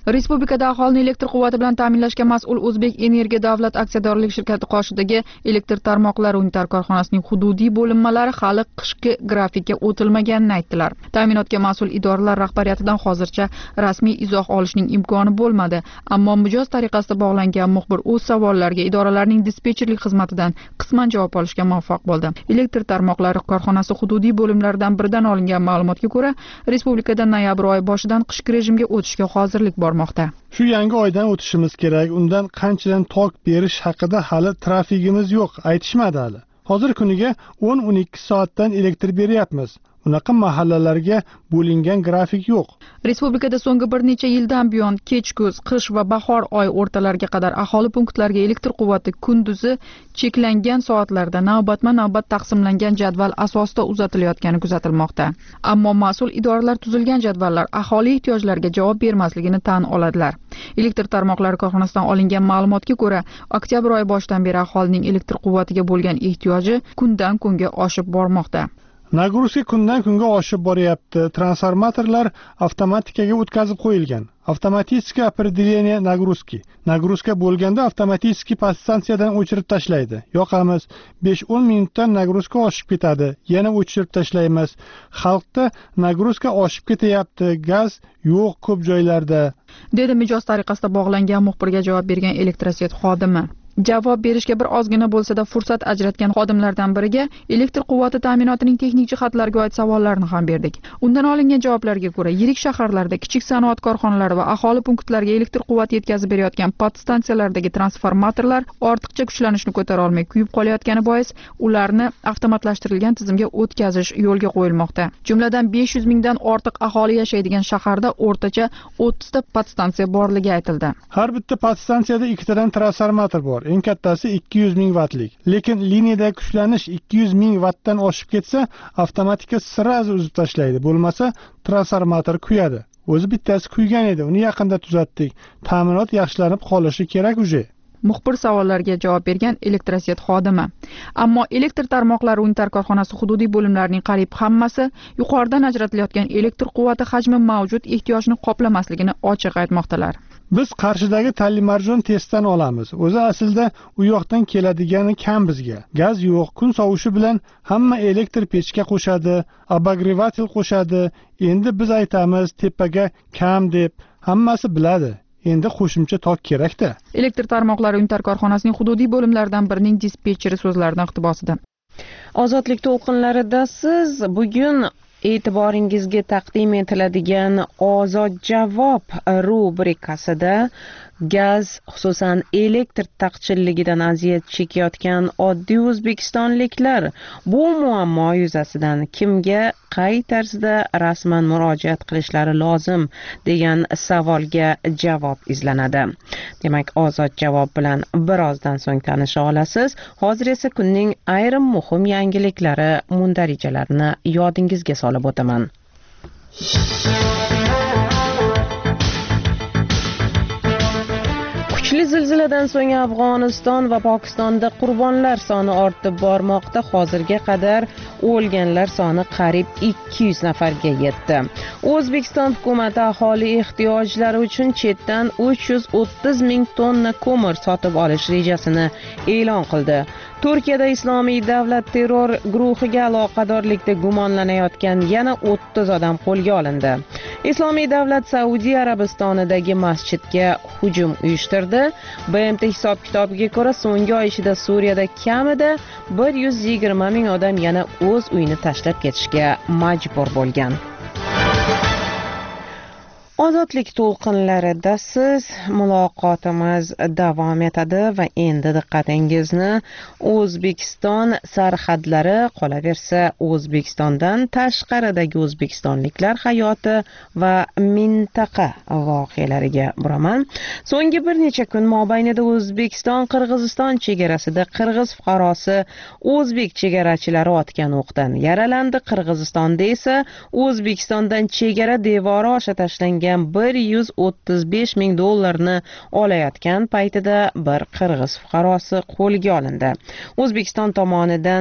G: Respublikada aholini elektr quvvati bilan ta'minlashga mas'ul O'zbek Energiya davlat aksiyadorlik shirkati qoshidagi elektr tarmoqlari unitar korxonasining hududiy bo'linmalari hali qishki grafikka o'tilmaganini aytdilar. Ta'minotga mas'ul idoralar rahbariyatidan hozircha rasmiy izoh olishning imkoni bo'lmadi, ammo mijoz tariqasida bog'langan muxbir o'z savollariga idoralarning dispetcherlik xizmatidan qisman javob olishga muvaffaq bo'ldi. Elektr tarmoqlari korxonasi hududiy bo'limlaridan biridan olingan ma'lumotga ko'ra, respublikada noyabr oyi boshidan qishki rejimga o'tishga hozirlik bormoqda.
F: Shu yangi oydan o'tishimiz kerak. Undan qanchadan tok berish haqida hali trafigimiz yo'q, aytishmadi hali. Hozir kuniga o'n o'n ikki soatdan elektr beryapmiz. Unaqa mahallalarga bo'lingan grafik yo'q.
G: Respublikada so'nggi bir necha yildan buyon kech-kuz, qish va bahor oy o'rtalariga qadar aholi punktlariga elektr quvvati kunduzi cheklangan soatlarda navbatma-navbat taqsimlangan jadval asosida uzatilayotgani kuzatilmoqda. Ammo mas'ul idoralar tuzilgan jadvallar aholi ehtiyojlariga javob bermasligini tan oladilar. Elektr tarmoqlari korxonasidan olingan ma'lumotga ko'ra, oktyabr oyi boshidan beri aholining elektr quvvatiga bo'lgan ehtiyoji kundan kunga oshib bormoqda.
F: Nagruzka kundan kunga oshib boryapti. Transformatorlar avtomatikaga o'tkazib qo'yilgan. Avtomatiskiy определение nagruzki. Nagruzka bo'lganda avtomatiskiy podstansiyadan o'chirib tashlaydi. Yoqamiz, besh o'n minutdan nagruzka oshib ketadi. Yana o'chirib tashlaymiz. Xalqda nagruzka oshib ketyapti, gaz yo'q ko'p joylarda,
G: dedi mijoz tariqasida bog'langan muxbirga javob bergan elektrosvet xodimi. Javob berishga bir ozgina bo'lsa-da fursat ajratgan xodimlardan biriga elektr quvvati ta'minotining texnik jihatlariga oid savollarni ham berdik. Undan olingan javoblarga ko'ra, yirik shaharlarda kichik sanoat korxonalari va aholi punktlariga elektr quvvati yetkazib berayotgan podstansiyalardagi transformatorlar ortiqcha kuchlanishni ko'tara olmay kuyib qolayotgani bois, ularni avtomatlashtirilgan tizimga o'tkazish yo'lga qo'yilmoqda. Jumladan besh yuz mingdan ortiq aholi yashaydigan shaharda o'rtacha o'ttizta podstansiya borligi aytildi.
F: Har bitta podstansiyada ikkitadan transformator bor. Eng kattasi ikki yuz ming wattlik. Lekin liniyada kuchlanish ikki yuz ming wattdan oshib ketsa, avtomatika sirazi uzib tashlaydi. Bo'lmasa, transformator kuyadi. O'zi bittasi kuygan edi, uni yaqinda tuzatdik. Ta'minot yaxshilanib qolishi kerak uje.
G: Muxbir savollariga javob bergan elektrosvet xodimi. Ammo elektr tarmoqlari unitar korxonasi hududiy bo'limlarining qariyb hammasi yuqoridan ajratilayotgan elektr quvvati hajmi mavjud ehtiyojni qoplamasligini ochiq aytmoqdalar.
F: Biz Qarshidagi Tallimarjon testdan olamiz. O'zi aslida u yoqdan keladigani kam bizga. Gaz yo'q, kun sovishi bilan hamma elektr pechga qo'shadi, obogrevatel qo'shadi. Endi biz aytamiz tepaga kam deb, hammasi biladi. Endi qo'shimcha tok kerak-da.
G: Elektr tarmoqlari unitar korxonasining hududiy bo'limlaridan birining dispetcheri so'zlaridan iqtibosida.
A: Ozodlik to'lqinlarida siz bugun e'tiboringizga taqdim etiladigan Ozod javob rubrikasida gaz, xususan elektr taqchilligidan aziyat chekayotgan oddiy o'zbekistonliklar bu muammo yuzasidan kimga qay tarzda rasman murojaat qilishlari lozim degan savolga javob izlanadi. Demak, Ozod javob bilan birozdan so'ng tanisha olasiz. Hozir esa kunning ayrim muhim yangiliklari mundarijalarini yodingizga solib o'taman. Kuchli zilziladan so'ng Afg'oniston va Pokistonda qurbonlar soni ortib bormoqda. Hozirga qadar o'lganlar soni qariyb ikki yuz nafarga yetdi. O'zbekiston hukumati aholi ehtiyojlari uchun chetdan uch yuz o'ttiz ming tonna ko'mir sotib olish rejasini e'lon qildi. Turkiyada Islomiy davlat terror guruhiga aloqadorlikda gumonlanayotgan yana o'ttiz odam qo'lga olindi. Islomiy davlat Saudiya Arabistonidagi masjidga hujum uyushtirdi. B M T hisob-kitobiga ko'ra so'nggi oy ichida Suriyada kamida bir yuz yigirma ming odam yana o'z uyini tashlab ketishga majbur bo'lgan. Ozodlik to'lqinlarida siz muloqotimiz davom etadi va endi diqqatingizni O'zbekiston sarhadlari, qolaversa O'zbekistondan tashqaridagi o'zbekistonliklar hayoti va mintaqa voqealariga buraman. So'nggi bir necha kun mobaynida O'zbekiston-Qirg'iziston chegarasida qirg'iz fuqarosi o'zbek chegarachilari otgan o'qdan yaralandi. Qirg'izistonda esa O'zbekistondan chegara devori osha tashlangan bir yuz o'ttiz besh ming dollarni olayotgan paytida bir qirg'iz fuqarosi qo'lga olindi. O'zbekiston tomonidan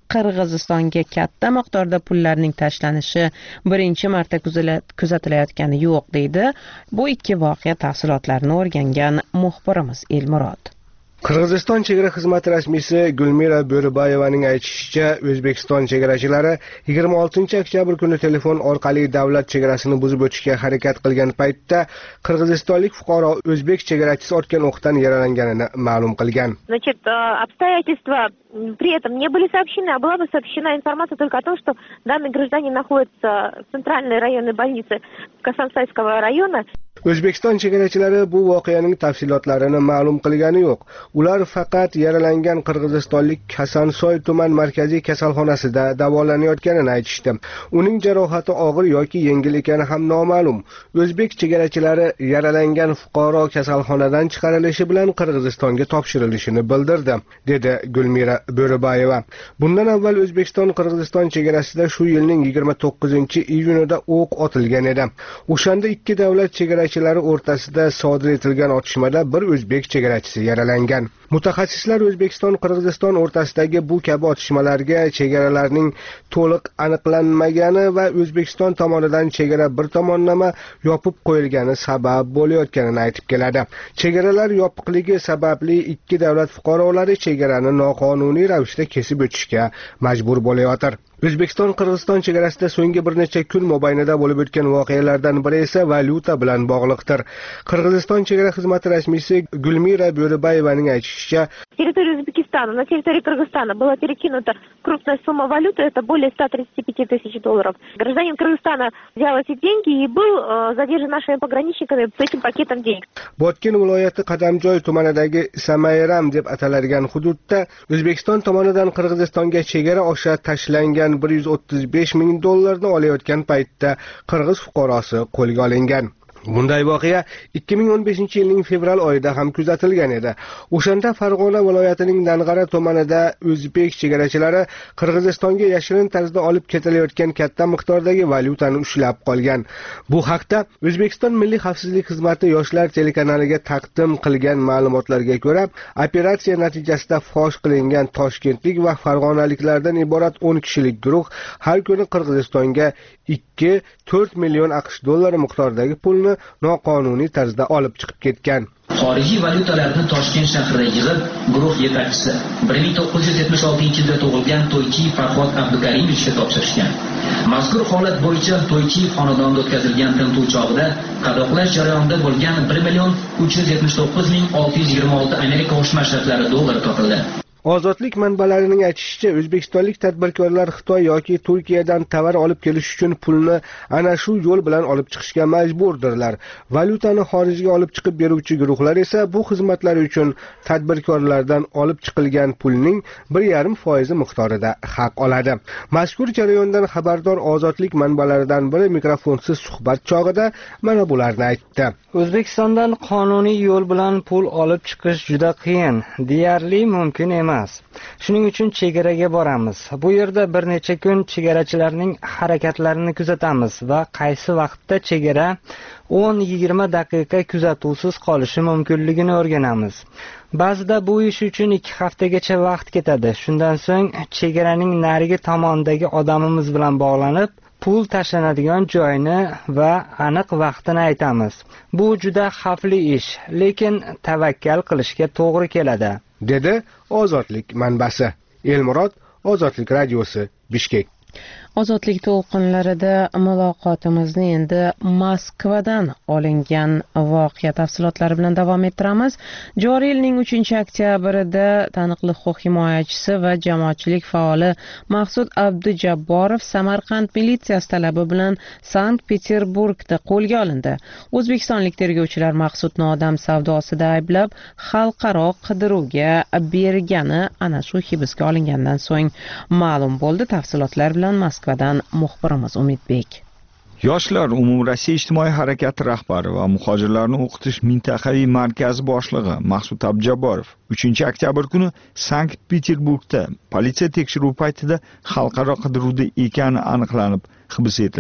A: Qirg'izistonga katta miqdorda pullarning tashlanishi birinchi marta kuzatilayotgani yo'q deydi bu ikki voqea tafsilotlarini o'rgangan muxbirimiz Elmurod.
I: Qirg'iziston chegara xizmati rasmiysi Gulmira Bo'ribayevaning aytishicha, O'zbekiston chegarachilari yigirma oltinchi oktyabr kuni telefon orqali davlat chegarasini buzib o'tishga harakat qilgan paytda qirg'izistonlik fuqaro o'zbek chegarachisi otgan o'qdan yaralanganini ma'lum qilgan.
J: Значит, обстоятельства при этом не были сообщены, а была бы сообщена информация только о том, что данный гражданин находится в центральной районной больнице Касансайского района.
I: O'zbekiston chegarachilari bu voqeaning tafsilotlarini ma'lum qilgani yo'q. Ular faqat yaralangan qirg'izistonlik Kasansoy tuman markaziy kasalxonasida davolanayotganini aytishdi. Uning jarohati og'ir yoki yengil ekani ham noma'lum. O'zbek chegarachilari yaralangan fuqaro kasalxonadan chiqarilishi bilan Qirg'izistonga topshirilishini bildirdi, dedi Gulmira Bo'ribayeva. Bundan avval O'zbekiston Qirg'iziston chegarasida shu yilning yigirma to'qqizinchi iyunida o'q otilgan edi. O'shanda ikki davlat chegara o'rtasida sodir etilgan otishmada bir o'zbek chegarachisi yaralangan. Mutaxassislar O'zbekiston Qirg'iziston o'rtasidagi bu kabi otishmalarga chegaralarning to'liq aniqlanmagani va O'zbekiston tomonidan chegara bir tomonlama yopib qo'yilgani sabab bo'layotganini aytib keladi. Chegaralar yopiqligi sababli ikki davlat fuqarolari chegarani noqonuniy ravishda kesib o'tishga majbur bo'layotir. O'zbekiston Qirg'iziston chegarasida so'nggi bir necha kun mobaynida bo'lib o'tgan voqealardan biri esa valyuta bilan bog'liqdir. Qirg'iziston chegara xizmati rasmiysi Gulmira Bo'ribayevaning aytishicha,
J: территории Узбекистана, на территории Кыргызстана была перекинута крупная сумма валюты, это более ста тридцати пяти тысяч долларов. Гражданин Кыргызстана взял эти деньги и был э, задержан нашими пограничниками с этим пакетом денег.
I: Botken viloyati Qadamjoy tumanidagi Samayram deb ataladigan hududda O'zbekiston tomonidan Qirg'izistonga chegara osha tashlangan bir yuz o'ttiz besh ming dollarni olayotgan paytda qirg'iz fuqarosi qo'lga olingan. Bunday voqea ikki ming o'n beshinchi yilning fevral oyida ham kuzatilgan edi. O'shanda Farg'ona viloyatining Dang'ara tumanida o'zbek chegarachilari Qirg'izistonga yashirin tarzda olib ketilayotgan katta miqdordagi valyutani ushlab qolgan. Bu haqda O'zbekiston Milliy xavfsizlik xizmati yoshlar telekanaliga taqdim qilgan ma'lumotlarga ko'ra, operatsiya natijasida fosh qilingan toshkentlik va farg'onaliklardan iborat o'n kishilik guruh har kuni Qirg'izistonga ikki to'rt million AQSh dollari miqdoridagi pulni noqonuniy tarzda olib chiqib ketgan.
K: Xorijiy valyutalarni Toshkent shahrida yig'ib, guruh yetakchisi bir ming to'qqiz yuz yetmish oltinchi yilda tug'ilgan To'ychiyev Farhod Abdukarimovga topshirishgan. Mazkur holat bo'yicha To'ychiyev xonadonida o'tkazilgan tintuv chog'ida qadoqlash jarayonida bo'lgan bir million uch yuz yetmish to'qqiz ming olti yuz yigirma olti Amerika Qo'shma Shtatlari dollari topildi.
I: Ozodlik manbalarining aytishicha, o'zbekistonlik tadbirkorlar Xitoy yoki Turkiyadan tovar olib kelish uchun pulni ana shu yo'l bilan olib chiqishga majburdirlar. Valyutani xorijga olib chiqib beruvchi guruhlar esa bu xizmatlar uchun tadbirkorlardan olib chiqilgan pulning bir yarim foizi miqdorida haq oladi. Mazkur jarayondan xabardor ozodlik manbalaridan biri mikrofonsiz suhbat chog'ida mana bularni aytdi.
L: O'zbekistondan qonuniy yo'l bilan pul olib chiqish juda qiyin, deyarli mumkin emas. Shuning uchun chegaraga boramiz. Bu yerda bir necha kun chegarachilarning harakatlarini kuzatamiz va qaysi vaqtda chegara o'n yigirma daqiqa kuzatuvsiz qolishi mumkinligini o'rganamiz. Ba'zida bu ish uchun ikki haftagacha vaqt ketadi. Shundan so'ng chegaraning narigi tomonidagi odamimiz bilan bog'lanib, pul tashlanadigan joyini va aniq vaqtini aytamiz. Bu juda xavfli ish, lekin tavakkal qilishga to'g'ri keladi,
I: dedi Ozodlik manbasi. Elmurod, Ozodlik radiosi, Bishkek.
A: Ozodlik to'lqinlarida muloqotimizni endi Moskvadan olingan voqea tafsilotlari bilan davom ettiramiz. Joriy yilning uchinchi oktyabrida taniqli huquq himoyachisi va jamoatchilik faoli Maqsud Abdujabborov Samarqand militsiyasi talabi bilan Sankt-Peterburgda qo'lga olindi. O'zbekistonlik tergovchilar Maqsudni odam savdosida ayblab, xalqaro qidiruvga bergani ana shu hibsga olingandan so'ng ma'lum bo'ldi. Tafsilotlar bilan Moskvadan muxbirimiz Umidbek.
M: Yoshlar umumrossiya ijtimoiy harakati rahbari va muhojirlarni o'qitish mintaqaviy markazi boshlig'i Maqsud Abdujabborov uchinchi oktyabr kuni Sankt-Peterburgda politsiya tekshiruvi paytida xalqaro qidiruvda ekani aniqlanib hibs etildi.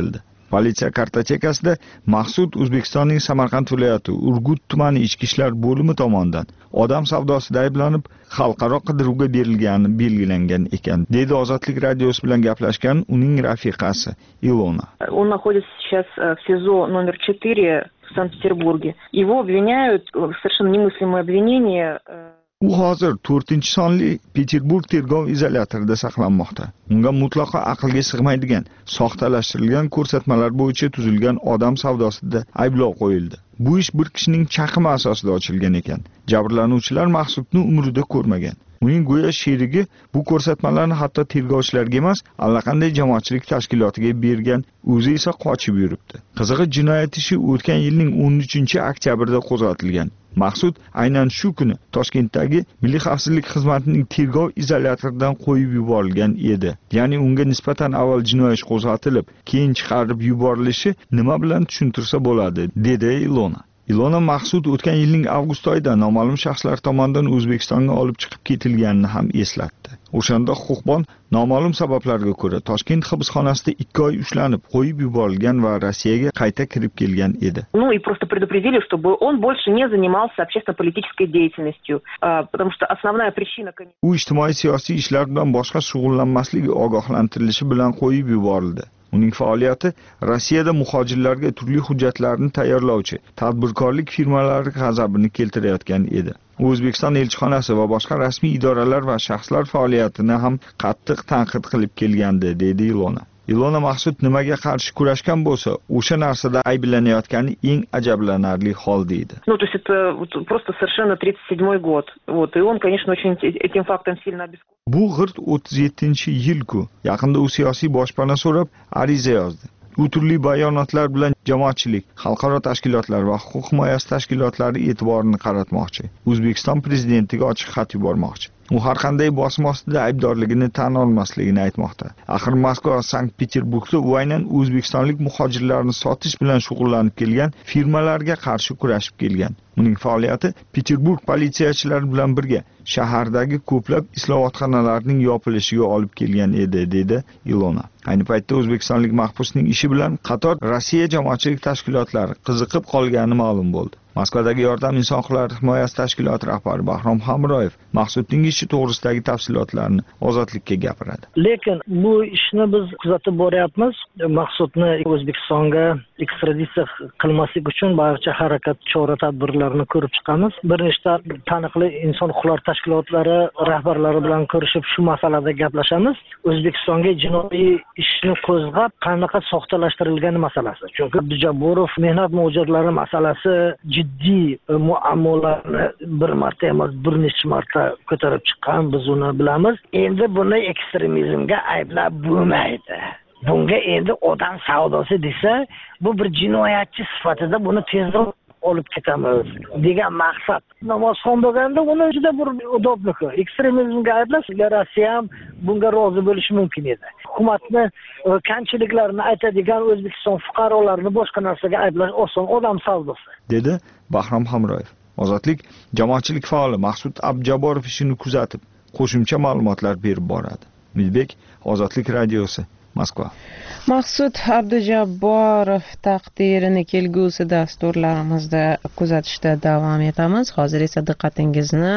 M: Politsiya kartotekasida Maqsud O'zbekistonning Samarqand viloyati Urgut tumani ichki ishlar bo'limi tomonidan odam savdosida ayblanib xalqaro qidiruvga berilgani belgilangan ekan, dedi Ozodlik radiosi bilan gaplashgan uning rafiqasi Ilona.
N: Он находится сейчас в СИЗО номер четыре в Санкт-Петербурге. Его обвиняют в совершенно немыслимое обвинение.
M: U hozir to'rtinchi sonli Peterburg tergov izolyatorida saqlanmoqda. Unga mutlaqo aqlga sig'maydigan, soxtalashtirilgan ko'rsatmalar bo'yicha tuzilgan odam savdosida ayblov qo'yildi. Bu ish bir kishining chaqimi asosida ochilgan ekan. Jabrlanuvchilar Maqsudni umrida ko'rmagan. Uning go'yo sherigi bu ko'rsatmalarni hatto tergovchilarga emas, allaqanday jamoatchilik tashkilotiga bergan, o'zi esa qochib yuribdi. Qizig'i, jinoyat ishi o'tgan yilning o'n uchinchi oktyabrda qo'zg'atilgan. Maqsud aynan shu kuni Toshkentdagi Milliy xavfsizlik xizmatining tergov izolyatoridan qo'yib yuborilgan edi. Ya'ni unga nisbatan avval jinoiy ish qo'zg'atilib, keyin chiqarib yuborilishi nima bilan tushuntirsa bo'ladi, dedi Ilona. Ilona Maqsud o'tgan yilning avgust oyida noma'lum shaxslar tomonidan O'zbekistonga olib chiqib ketilganini ham eslatdi. O'shanda huquqbon noma'lum sabablarga ko'ra Toshkent hibsxonasida ikki oy ushlanib, qo'yib yuborilgan va Rossiyaga qayta kirib kelgan edi.
N: Ну и просто предупредили, чтобы он больше не занимался общественно-политической деятельностью, потому что основная причина...
M: U ijtimoiy siyosiy ishlar bilan boshqa shug'ullanmasligi ogohlantirilishi bilan qo'yib yuborildi. Uning faoliyati Rossiyada muhojirlarga turli hujjatlarni tayyorlovchi tadbirkorlik firmalari g'azabini keltirayotgan edi. O'zbekiston elchixonasi va boshqa rasmiy idoralar va shaxslar faoliyatini ham qattiq tanqid qilib kelgandi, dedi Ilona. Ilona Maqsud nimaga qarshi kurashgan bo'lsa, o'sha narsada ayblanayotgani eng ajablanarli hol deydi.
N: Ну, то есть это просто совершенно тридцать седьмой год. Вот, и он, конечно, очень этим фактом сильно обескуражен.
M: Bu g'irt o'ttiz yettinchi yil-ku. Yaqinda u siyosiy boshpana so'rab ariza yozdi. U turli bayonotlar bilan jamoatchilik, xalqaro tashkilotlar va huquq himoyasi tashkilotlari e'tiborini qaratmoqchi. O'zbekiston prezidentiga ochiq xat yubormoqchi. U har qanday bosim ostida aybdorligini tan olmasligini aytmoqda. Axir Moskva va Sankt-Peterburgda u aynan o'zbekistonlik muhojirlarni sotish bilan shug'ullanib kelgan firmalarga qarshi kurashib kelgan. Uning faoliyati Peterburg politsiyachilari bilan birga shahardagi ko'plab islohotxonalarning yopilishiga olib kelgan edi, dedi Ilona. Ayni paytda o'zbekistonlik mahbusning ishi bilan qator Rossiya jamoatchilik tashkilotlari qiziqib qolgani ma'lum bo'ldi. Moskvadagi Yordam inson huquqlari himoyasi tashkiloti rahbari Bahrom Hamroyev Maqsudning ishi to'g'risidagi tafsilotlarni Ozodlikka gapiradi.
O: Lekin bu ishni biz kuzatib boryapmiz. Maqsudni O'zbekistonga ekstraditsiya qilmaslik uchun barcha harakat chora-tadbirlarini ko'rib chiqamiz. Bir nechta taniqli inson huquqlari tashkilotlari rahbarlari bilan ko'rishib shu masalada gaplashamiz. O'zbekistonga jinoiy ishni qo'zg'ab, qanaqa soxtalashtirilgan masalasi. Chunki Abdujaborov mehnat muhojirlari masalasi jiddiy muammolarni bir marta emas, bir necha marta ko'tarib chiqqan, biz uni bilamiz. Endi buni ekstremizmga ayblab bo'lmaydi. Bunga endi odam savdosi desa, bu bir jinoyatchi sifatida buni tezroq olib ketamiz degan maqsad. Namozxon bo'lganda uni juda bir udobniki. Ekstremizmga ayblab, Rossiya ham bunga rozi bo'lishi mumkin edi. Hukumatni kamchiliklarini aytadigan O'zbekiston fuqarolarini boshqa narsaga ayblash oson, odam savdosi,
M: dedi Bahrom Hamroyev. Ozodlik jamoatchilik faoli Maqsud Abdujaborov ishini kuzatib, qo'shimcha ma'lumotlar berib boradi. Umidbek, Ozodlik radiosi, Moskva.
A: Maqsud Abdujabborov taqdirini kelgusi dasturlarimizda kuzatishda davom etamiz. Hozir esa diqqatingizni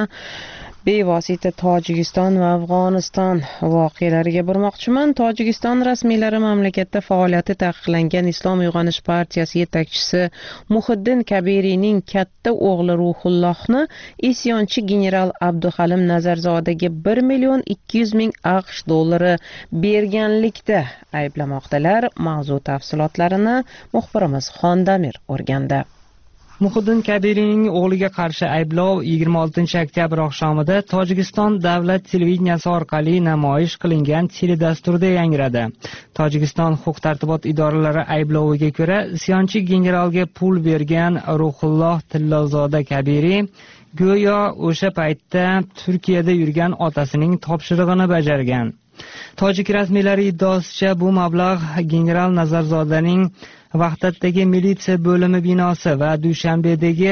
A: bevosita Tojikiston va Afg'oniston voqealariga burmoqchiman. Tojikiston rasmiylari mamlakatda faoliyati taqiqlangan Islom uyg'onish partiyasi yetakchisi Muhiddin Kabiriyning katta o'g'li Ruhullohni isyonchi general Abduhalim Nazarzodaga bir million ikki yuz ming AQSh dollari berganlikda ayblamoqdalar. Mavzu tafsilotlarini muxbirimiz Xondamir o'rgandi.
L: Muhiddin Kabiriyning o'g'liga qarshi ayblov yigirma oltinchi oktyabr oqshomida Tojikiston davlat televideniyasi orqali namoyish qilingan teledasturda yangradi. Tojikiston huquq-tartibot idoralari aybloviga ko'ra, isyonchi generalga pul bergan Ruhulloh Tillozoda Kabiriy go'yo o'sha paytda Turkiyada yurgan otasining topshirig'ini bajargan. Tojik rasmiylari iddaosicha bu mablag' general Nazarzodaning Vahdatdagi militsiya bo'limi binosi va Dushanbedagi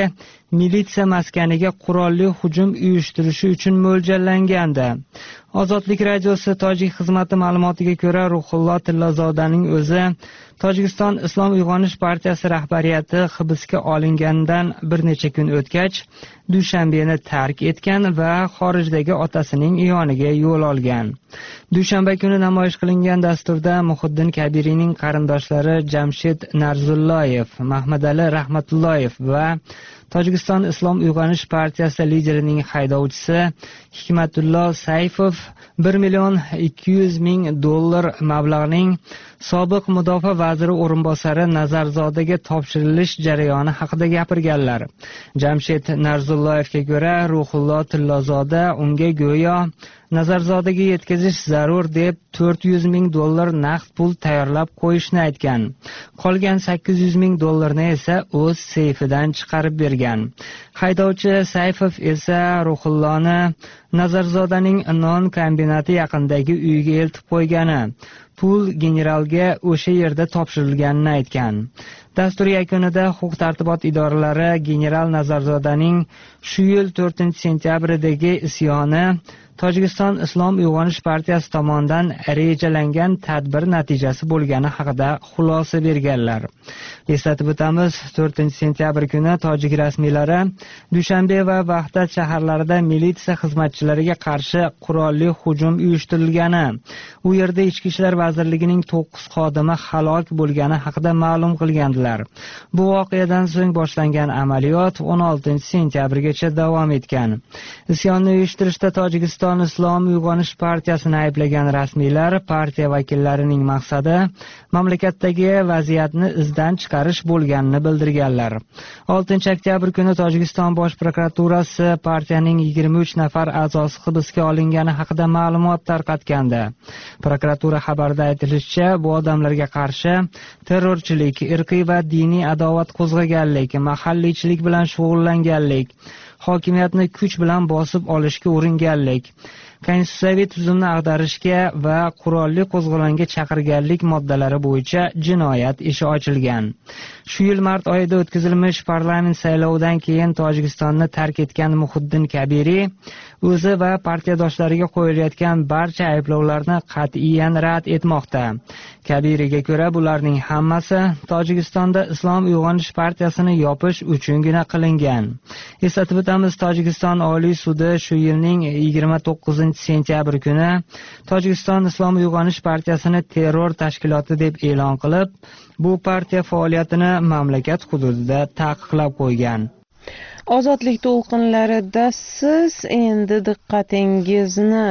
L: militsiya maskaniga qurolli hujum uyushtirishi uchun mo'ljallangandi. Ozodlik radiosi tojik xizmati ma'lumotiga ko'ra, Ruhullo Tillazodaning o'zi Tojikiston Islom uyg'onish partiyasi rahbariyati hibsga olinganidan bir necha kun o'tgach, Dushanbeni tark etgan va xorijdagi otasining yoniga yo'l olgan. Dushanba kuni namoyish qilingan dasturda Muhiddin Kabiriyning qarindoshlari Jamshid Narzullayev, Mahmadali Rahmatulloyev va Tojikiston Islom uyg'onish partiyasi liderining haydovchisi Hikmatullo Sayfov bir million ikki yuz ming dollar mablag'ning sobiq mudofaa vaziri o'rinbosari Nazarzodaga topshirilish jarayoni haqida gapirganlar. Jamshid Narzullaevga ko'ra, Ruhullo Tillazoda unga go'yo Nazarzodaga yetkazish zarur deb to'rt yuz ming dollar naqd pul tayyorlab qo'yishni aytgan. Qolgan sakkiz yuz ming dollarni esa o'z seyfidan chiqarib bergan. Haydovchi Sayfov esa Ruhulloni Nazarzodaning non kombinati yaqindagi uyiga eltib qo'ygani, pul generalga o'sha yerda topshirilganini aytgan. Dastur yakunida huquq-tartibot idoralari general Nazarzodaning shu yil to'rtinchi sentyabrdagi isyoni Tojikiston Islom uyg'onish partiyasi tomonidan rejalangan tadbir natijasi bo'lgani haqida xulosa berganlar. Eslatib o'tamiz, to'rtinchi sentyabr kuni tojik rasmiylari Dushanbe va Bag'dod shaharlarida militsiya xizmatchilariga qarshi qurolli hujum uyushtirilgani, u yerda Ichki ishlar vazirligining to'qqiz xodimi halok bo'lgani haqida ma'lum qilgandilar. Bu voqeadan so'ng boshlangan amaliyot o'n oltinchi sentyabrgacha davom etgan. Isyonni uyushtirishda Tojikiston Islom uyg'onish partiyasini ayblagan rasmiylar partiya vakillarining maqsadi mamlakatdagi vaziyatni izdan chiqarish bo'lganini bildirganlar. oltinchi oktyabr kuni Tojikiston bosh prokuraturasi partiyaning yigirma uch nafar a'zosi hibsga olingani haqida ma'lumot tarqatgandi. Prokuratura xabarida aytilishicha, bu odamlarga qarshi terrorchilik, irqiy va diniy adovat qo'zg'aganlik, mahalliychilik bilan shug'ullanganlik, hokimiyatni kuch bilan bosib olishga uringanlik, konstitutsiyaviy tuzumni ag'darishga va qurolli qo'zg'olonga chaqirganlik moddalari bo'yicha jinoyat ishi ochilgan. Shu yil mart oyida o'tkazilmish parlament saylovidan keyin Tojikistonni tark etgan Muhiddin Kabiriy o'zi va partiyadoshlariga qo'yilayotgan barcha ayblovlarni qat'iyan rad etmoqda. Kabiriyga ko'ra, bularning hammasi Tojikistonda Islom uyg'onish partiyasini yopish uchungina qilingan. Eslatib o'tamiz, Tojikiston Oliy sudi shu yilning yigirma to'qqizinchi sentyabr kuni Tojikiston Islom uyg'onish partiyasini terror tashkiloti deb e'lon qilib, bu partiya faoliyatini mamlakat hududida taqiqlab qo'ygan.
A: Ozodlik to'lqinlarida siz endi diqqatingizni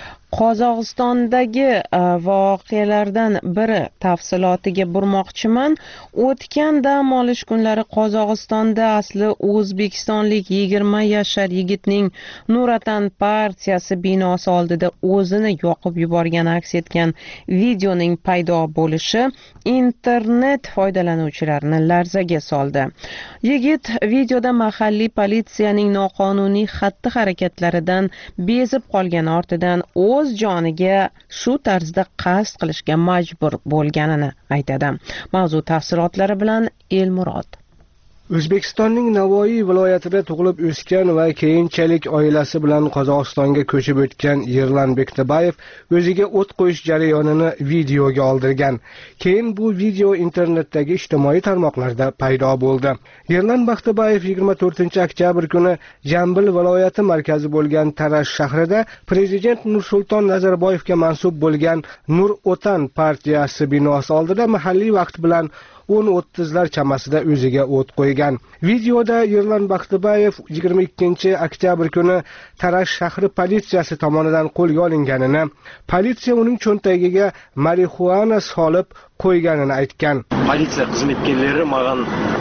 A: Qozog'istondagi voqealardan biri tafsilotiga burmoqchiman. O'tgan dam olish kunlari Qozog'istonda asli o'zbekistonlik yigirma yashar yigitning Nuratan partiyasi binosi oldida o'zini yoqib yuborgani aks etgan videoning paydo bo'lishi internet foydalanuvchilarini larzaga soldi. Yigit videoda mahalliy politsiyaning noqonuniy xatti-harakatlaridan bezib qolgani ortidan o'z o'z joniga shu tarzda qasd qilishga majbur bo'lganini aytadi. Mavzu tafsilotlari bilan Elmurod.
I: O'zbekistonning Navoiy viloyatida tug'ilib o'sgan va keyinchalik oilasi bilan Qozog'istonga ko'chib o'tgan Yerlan Bektabayev o'ziga o't qo'yish jarayonini videoga oldirgan. Keyin bu video internetdagi ijtimoiy tarmoqlarda paydo bo'ldi. Yerlan Bektabayev yigirma to'rtinchi oktyabr kuni Jambil viloyati markazi bo'lgan Tarash shahrida prezident Nursulton Nazarboyevga mansub bo'lgan Nur Otan partiyasi binosi oldida mahalliy vaqt bilan o'n o'ttizlar chamasida o'ziga o't qo'ygan. Videoda Yerlan Bektabayev yigirma ikkinchi oktyabr kuni Tarash shahri politsiyasi tomonidan qo'lga olinganini, politsiya uning cho'ntagiga marixuana solib qo'yganini aytgan.
P: Politsiya xizmatchilari ma'gan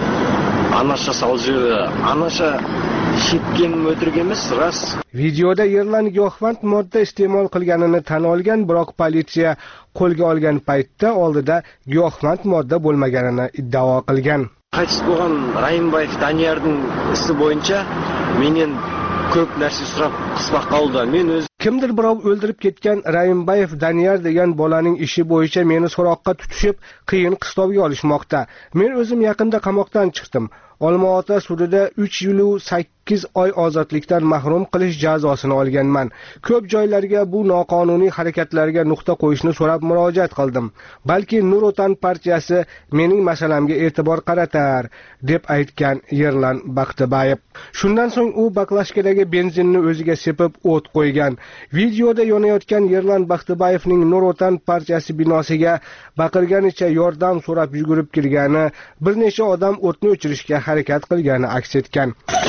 P: anasha salji, anasha shitken o'tirgan emas, ras.
I: Videoda Yerlan giyohvand modda iste'mol qilganini tan olgan, biroq politsiya qo'lga olgan paytda oldida giyohvand modda bo'lmaganini iddao qilgan.
P: Qaytis bo'lgan Rayimbayev Daniyarning ishi bo'yicha mendan ko'p narsa so'rab qisqa qoldi. Men o'z
I: kimdir birov o'ldirib ketgan Rayimbayev Daniyar degan bolaning ishi bo'yicha meni so'roqqa tutishib, qiyin qistovga olishmoqda. Men o'zim yaqinda qamoqdan chiqdim. Olmaota sudida uch yil sakkiz oy ozodlikdan mahrum qilish jazosini olganman. Ko'p joylarga bu noqonuniy harakatlarga nuqta qo'yishni so'rab murojaat qildim. Balki Nur Otan partiyasi mening masalamga e'tibor qaratar, deb aytgan Yerlan Baxtibayev. Shundan so'ng u baklashkadagi benzinni o'ziga sepib o't qo'ygan. Videoda yonayotgan Yerlan Baxtibayevning Nur Otan partiyasi binosiga baqirganicha yordam so'rab yugurib kirgani, bir necha odam o'tni o'chirishga harakat qilgani aks etgan.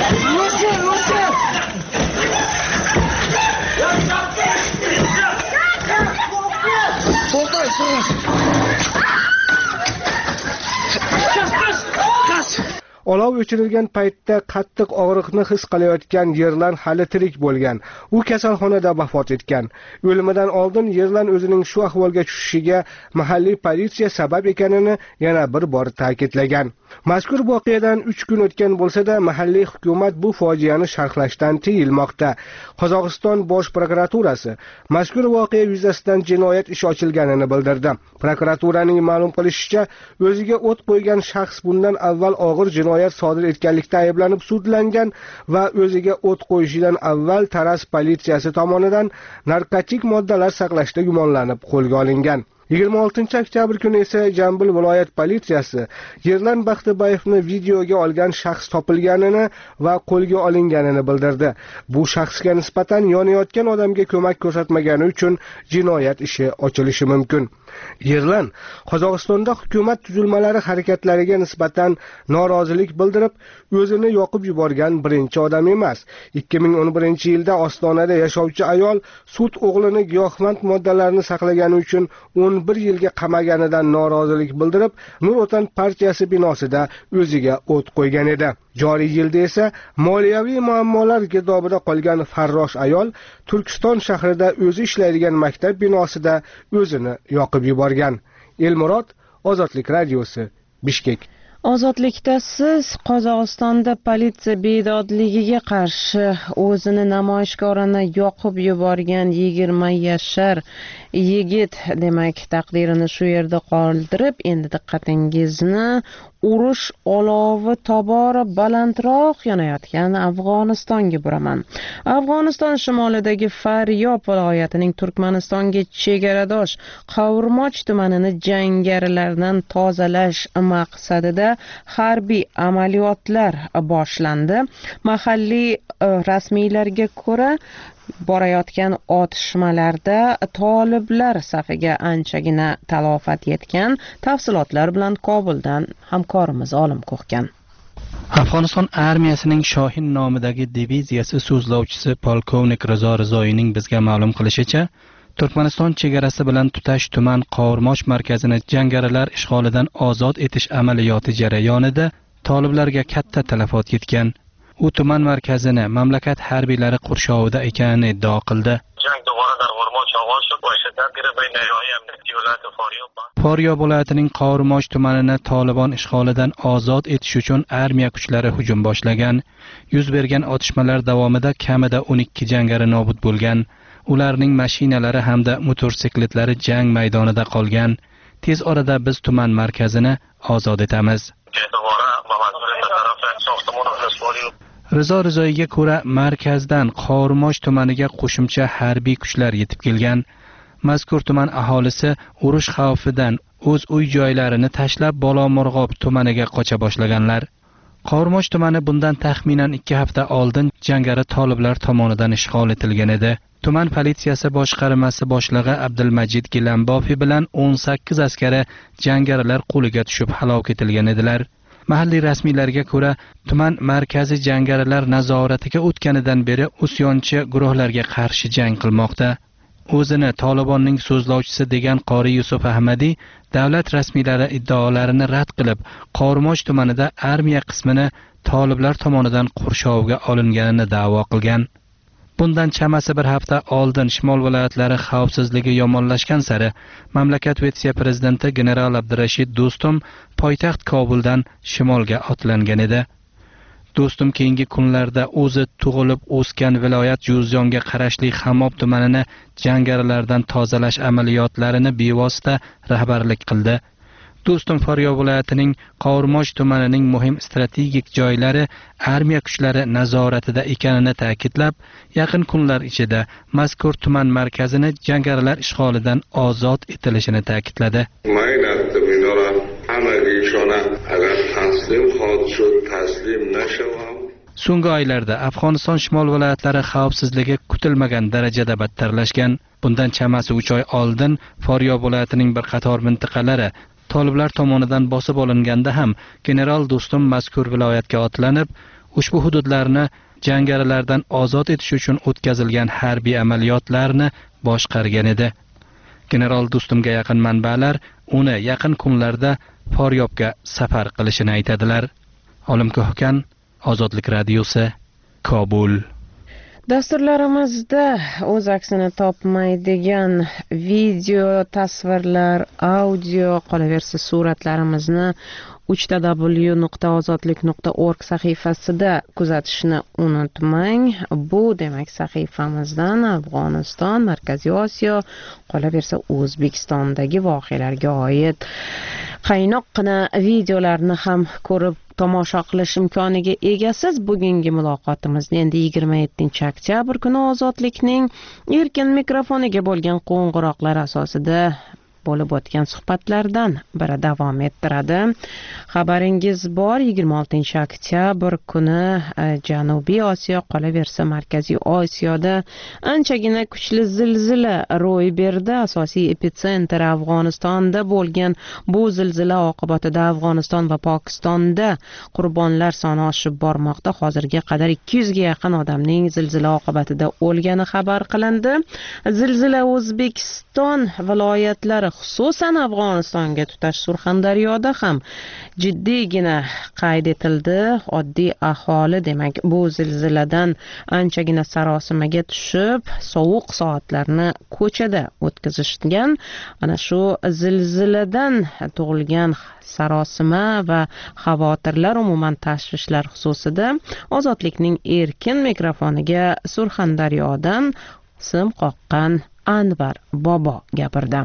I: Olov o'chirilgan paytda qattiq og'riqni his qilayotgan Yerlan hali tirik bo'lgan. U kasalxonada vafot etgan. O'limidan oldin Yerlan o'zining shu ahvolga tushishiga mahalliy politsiya sabab ekanini yana bir bor ta'kidlagan. Mazkur voqeadan uch kun o'tgan bo'lsa-da, mahalliy hukumat bu fojiani sharhlashdan tiyilmoqda. Qozog'iston bosh prokuraturasi mazkur voqea yuzasidan jinoyat ishi ochilganini bildirdi. Prokuraturaning ma'lum qilishicha, o'ziga o't qo'ygan shaxs bundan avval og'ir jinoyat sodir etganlikda ayblanib sudlangan va o'ziga o't qo'yishidan avval Taraz politsiyasi tomonidan narkotik moddalar saqlashda gumonlanib qo'lga olingan. yigirma oltinchi oktyabr kuni esa Jambil viloyat politsiyasi Yerlan Baxtibayevni videoga olgan shaxs topilganini va qo'lga olinganini bildirdi. Bu shaxsga nisbatan yonayotgan odamga ko'mak ko'rsatmagani uchun jinoyat ishi ochilishi mumkin. Yerlan Qozog'istonda hukumat tuzilmalari harakatlariga nisbatan norozilik bildirib, o'zini yoqib yuborgan birinchi odam emas. ikki ming o'n birinchi yilda Ostonada yashovchi ayol sud o'g'lini giyohvand moddalarni saqlagani uchun o'n bir yilga qamaganidan norozilik bildirib, Nur Otan partiyasi binosida o'ziga o't qo'ygan edi. Joriy yilda esa moliyaviy muammolar girdobida qolgan farrosh ayol Turkiston shahrida o'zi ishlaydigan maktab binosida o'zini yoqib yuborgan. Elmurod, Ozodlik radiosi, Bishkek.
A: Ozodlikda siz Qozog'istonda politsiya bedodligiga qarshi o'zini namoyishkorona yoqib yuborgan yigirma yashar yigit demak taqdirini shu yerda qoldirib, endi diqqatingizni urush olovi tobora balandroq yonayotgan Afg'onistonga buraman. Afg'oniston shimolidagi Faryob viloyatining Turkmanistonga chegaradosh Qavurmoch tumanini jangarilardan tozalash maqsadida harbiy amaliyotlar boshlandi. Mahalliy rasmiylarga ko'ra, borayotgan otishmalarda toliblar safiga anchagina talofat yetgan. Tafsilotlar bilan Kobuldan hamkorimiz Olim Qo'xgan.
Q: Afg'oniston armiyasining Shohin nomidagi diviziyasi so'zlovchisi polkovnik Rizo Rizoyning bizga ma'lum qilishicha, Turkmaniston chegarasi bilan tutash tuman Qovurmoch markazini jangarilar ishg'olidan ozod etish amaliyoti jarayonida toliblarga katta talafot yetgan. U tuman markazini mamlakat harbiylari qurshovida ekanini iddao qildi. Faryob viloyatining Qovurmoch tumanini Tolibon ishg'olidan ozod etish uchun armiya kuchlari hujum boshlagan. Yuz bergan otishmalar davomida kamida o'n ikki jangari nobud bo'lgan. Ularning mashinalari hamda motosikletlari jang maydonida qolgan. Tez orada biz tuman markazini ozod etamiz. Rizo Rizoyga ko'ra, markazdan Qovurmoch tumaniga qo'shimcha harbiy kuchlar yetib kelgan. Mazkur tuman aholisi urush xavfidan o'z uy joylarini tashlab Bolomorg'ob tumaniga qocha boshlaganlar. Qovurmoch tumani bundan taxminan ikki hafta oldin jangari toliblar tomonidan ishg'ol etilgan edi. Tuman politsiyasi boshqarmasi boshlig'i Abdulmajid Gilambofi bilan o'n sakkiz askari jangarilar qo'liga tushib halok etilgan edilar. Mahalliy rasmiylarga ko'ra, tuman markazi jangarilar nazoratiga o'tganidan beri usyonchi guruhlarga qarshi jang qilmoqda. O'zini Tolibonning so'zlovchisi degan qori Yusuf Ahmadiy davlat rasmiylari iddaolarini rad qilib, Qovurmoch tumanida armiya qismini toliblar tomonidan qurshovga olinganini da'vo qilgan. Bundan chamasi bir hafta oldin shimol viloyatlari xavfsizligi yomonlashgan sari mamlakat vitse-prezidenti general Abdurashid Do'stum poytaxt Kobuldan shimolga otlangan edi. Do'stum keyingi kunlarda o'zi tug'ilib o'sgan viloyat Juzjonga qarashli Hamob tumanini jangarilardan tozalash amaliyotlarini bevosita rahbarlik qildi. Do'stum Farg'ona viloyatining Qovurmosh tumanining muhim strategik joylari armiya kuchlari nazoratida ekanini ta'kidlab, yaqin kunlar ichida mazkur tuman markazini jangarilar ishg'olidan ozod etilishini ta'kidladi. So'nggi oylarda Afg'oniston shimol viloyatlari xavfsizligi kutilmagan darajada battarlashgan. Bundan chamasi uch oy oldin Farg'ona viloyatining bir qator mintaqalari toliblar tomonidan bosib olinganda ham general Do'stum mazkur viloyatga otlanib, ushbu hududlarni jangarilardan ozod etish uchun o'tkazilgan harbiy amaliyotlarni boshqargan edi. General Do'stumga yaqin manbalar uni yaqin kunlarda Faryobga safar qilishini aytadilar. Olim Ko'hkan, Ozodlik radiosi, Kobul.
A: Dasturlarimizda o'z aksini topmaydigan video, tasvirlar, audio, qolaversa suratlarimizni uch w nuqta ozodlik nuqta org sahifasida kuzatishni unutmang. Bu demak sahifamizdan Afg'oniston, Markaziy Osiyo, qolaversa O'zbekistondagi voqealarga oid qaynoqqina videolarni ham ko'rib tomosha qilish imkoniga egasiz. Bugungi muloqotimizni endi yigirma yettinchi oktyabr kuni Ozodlikning erkin mikrofoniga bo'lgan qo'ng'iroqlar asosida bo'lib o'tgan suhbatlardan biri davom ettiradi. Xabaringiz bor, yigirma oltinchi oktyabr kuni Janubiy Osiyo, qolaversa Markaziy Osiyoda anchagina kuchli zilzila ro'y berdi. Asosiy epitsentr Afg'onistonda bo'lgan bu zilzila oqibatida Afg'oniston va Pokistonda qurbonlar soni oshib bormoqda. Hozirga qadar ikki yuzga yaqin odamning zilzila oqibatida o'lgani xabar qilindi. Zilzila O'zbekiston viloyatlari, xususan Afg'onistonga tutash Surxondaryoda ham jiddiygina qayd etildi. Oddiy aholi demak bu zilziladan anchagina sarosimaga tushib, sovuq soatlarni ko'chada o'tkazishgan. Ana shu zilziladan tug'ilgan sarosima va xavotirlar, umuman tashvishlar xususida Ozodlikning erkin mikrofoniga Surxondaryodan sim qoqqan Anvar bobo gapirdi.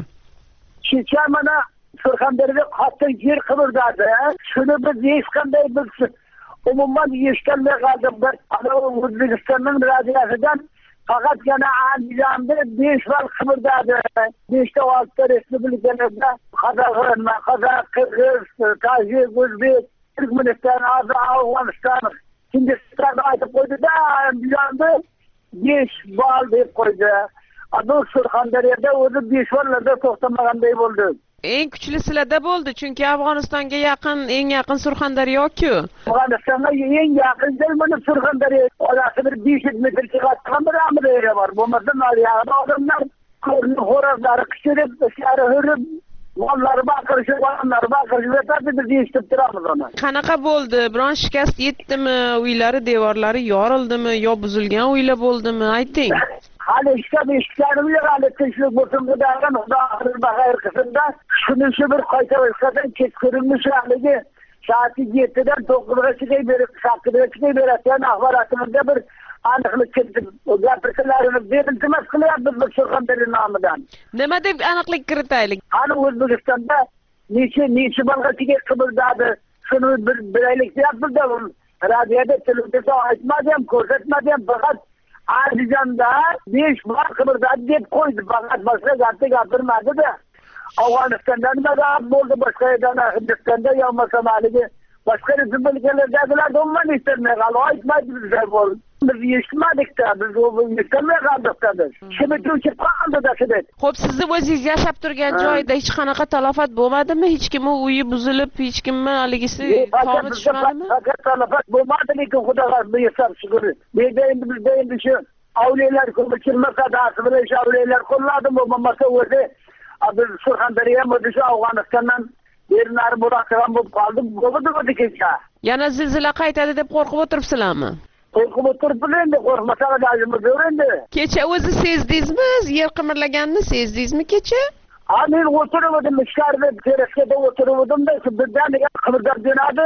C: Kecha mana Surxondaryoda qattiq yer qimirladi. Shuni biz hech qanday biz umuman eshitolmay qoldik. Bir O'zbekistonning radiosidan faqatgina Andijonda besh val qimirladi. beshta oltita respublikalarda Qozog'iston, Qozoq, Qirg'iz, Tojik, O'zbek, Turkmaniston, Afg'oniston, Hindiston aytib qo'ydi-da, Andijonda besh bal deb qo'ydi. Bu Surxondaryoda o'zi besh vallarda to'xtamaganday bo'ldi.
A: Eng kuchli sizlarda bo'ldi, chunki Afg'onistonga yaqin, eng yaqin Surxondaryo-ku.
C: Afg'onistonga eng yaqin joy mana Surxondaryo. Orasi bir besh yuz metr chiqadigan bir amaliya bor. Bo'lmasa nariyada odamlar ko'rni xo'rozlari qichirib, ichkari hurib, mollar baqirishib, odamlar baqirishib yotadi, biz eshitib turamiz uni.
A: Qanaqa bo'ldi? Biron shikast yetdimi? Uylari, devorlari yorildimi yo buzilgan uylar bo'ldimi? Ayting.
C: Hali ishga eshitganim yo'q, hali tinchlik bo'lsin degan Xudo xayr baxayr qilsin-da. Shuni shu bir qayta o'tsadan kechqurunni haligi soat yettidan to'qqizgacha berib, sakkizgacha beradigan axborotimizda bir aniqlik kiritib, gapirishlarni beriltimas qilyapmiz biz Surxondaryo nomidan.
A: Nima deb aniqlik kiritaylik?
C: Hali O'zbekistonda necha necha balg'achiga qibildadi, shuni bir biraylik deyapmiz-da. Radioda, televizorda aytmadim, ko'rsatmadim, faqat Andijonda besh bor qimirladi deb qo'ydi. Faqat boshqa gapni gapirmadi-da. Afg'onistonda nima gap bo'ldi, boshqa yerdan Hindistonda yo masamaligi boshqa respublikalardagilar umuman eshitmay qoldi. Aytmaydi bizga bo'ldi. Biz eshitmadik-da, biz eshitmay qoldik-da biz. Shuni tushib qoldi-da shunday.
A: Xo'p, sizni o'zingiz yashab turgan joyda hech qanaqa talafot bo'lmadimi? Hech kimning uyi buzilib, hech kimni haligisi tomi tushmadimi?
C: Faqat talafot bo'lmadi, lekin Xudoga buyursa shukr. Bizda endi bizda endi shu avliyalar ko'pchilikmasa da'si bilan shu avliyalar qo'lladimi, bo'lmasa o'zi biz Surxondaryo o'zi shu Afg'onistondan berinari murojaat bo'lib qoldi. Bo'ldi kecha.
A: Yana zilzila qaytadi deb qo'rqib o'tiribsizlarmi?
C: Qo'rqib o'tiribman endi, qo'rqmasam lozim endi.
A: Kecha o'zi sezdingizmi? Yer qimirlaganini sezdingizmi kecha?
C: Ha, men o'tirdim, ichkarida terasada o'tirdim-da, birdaniga qimirlab jo'nadi.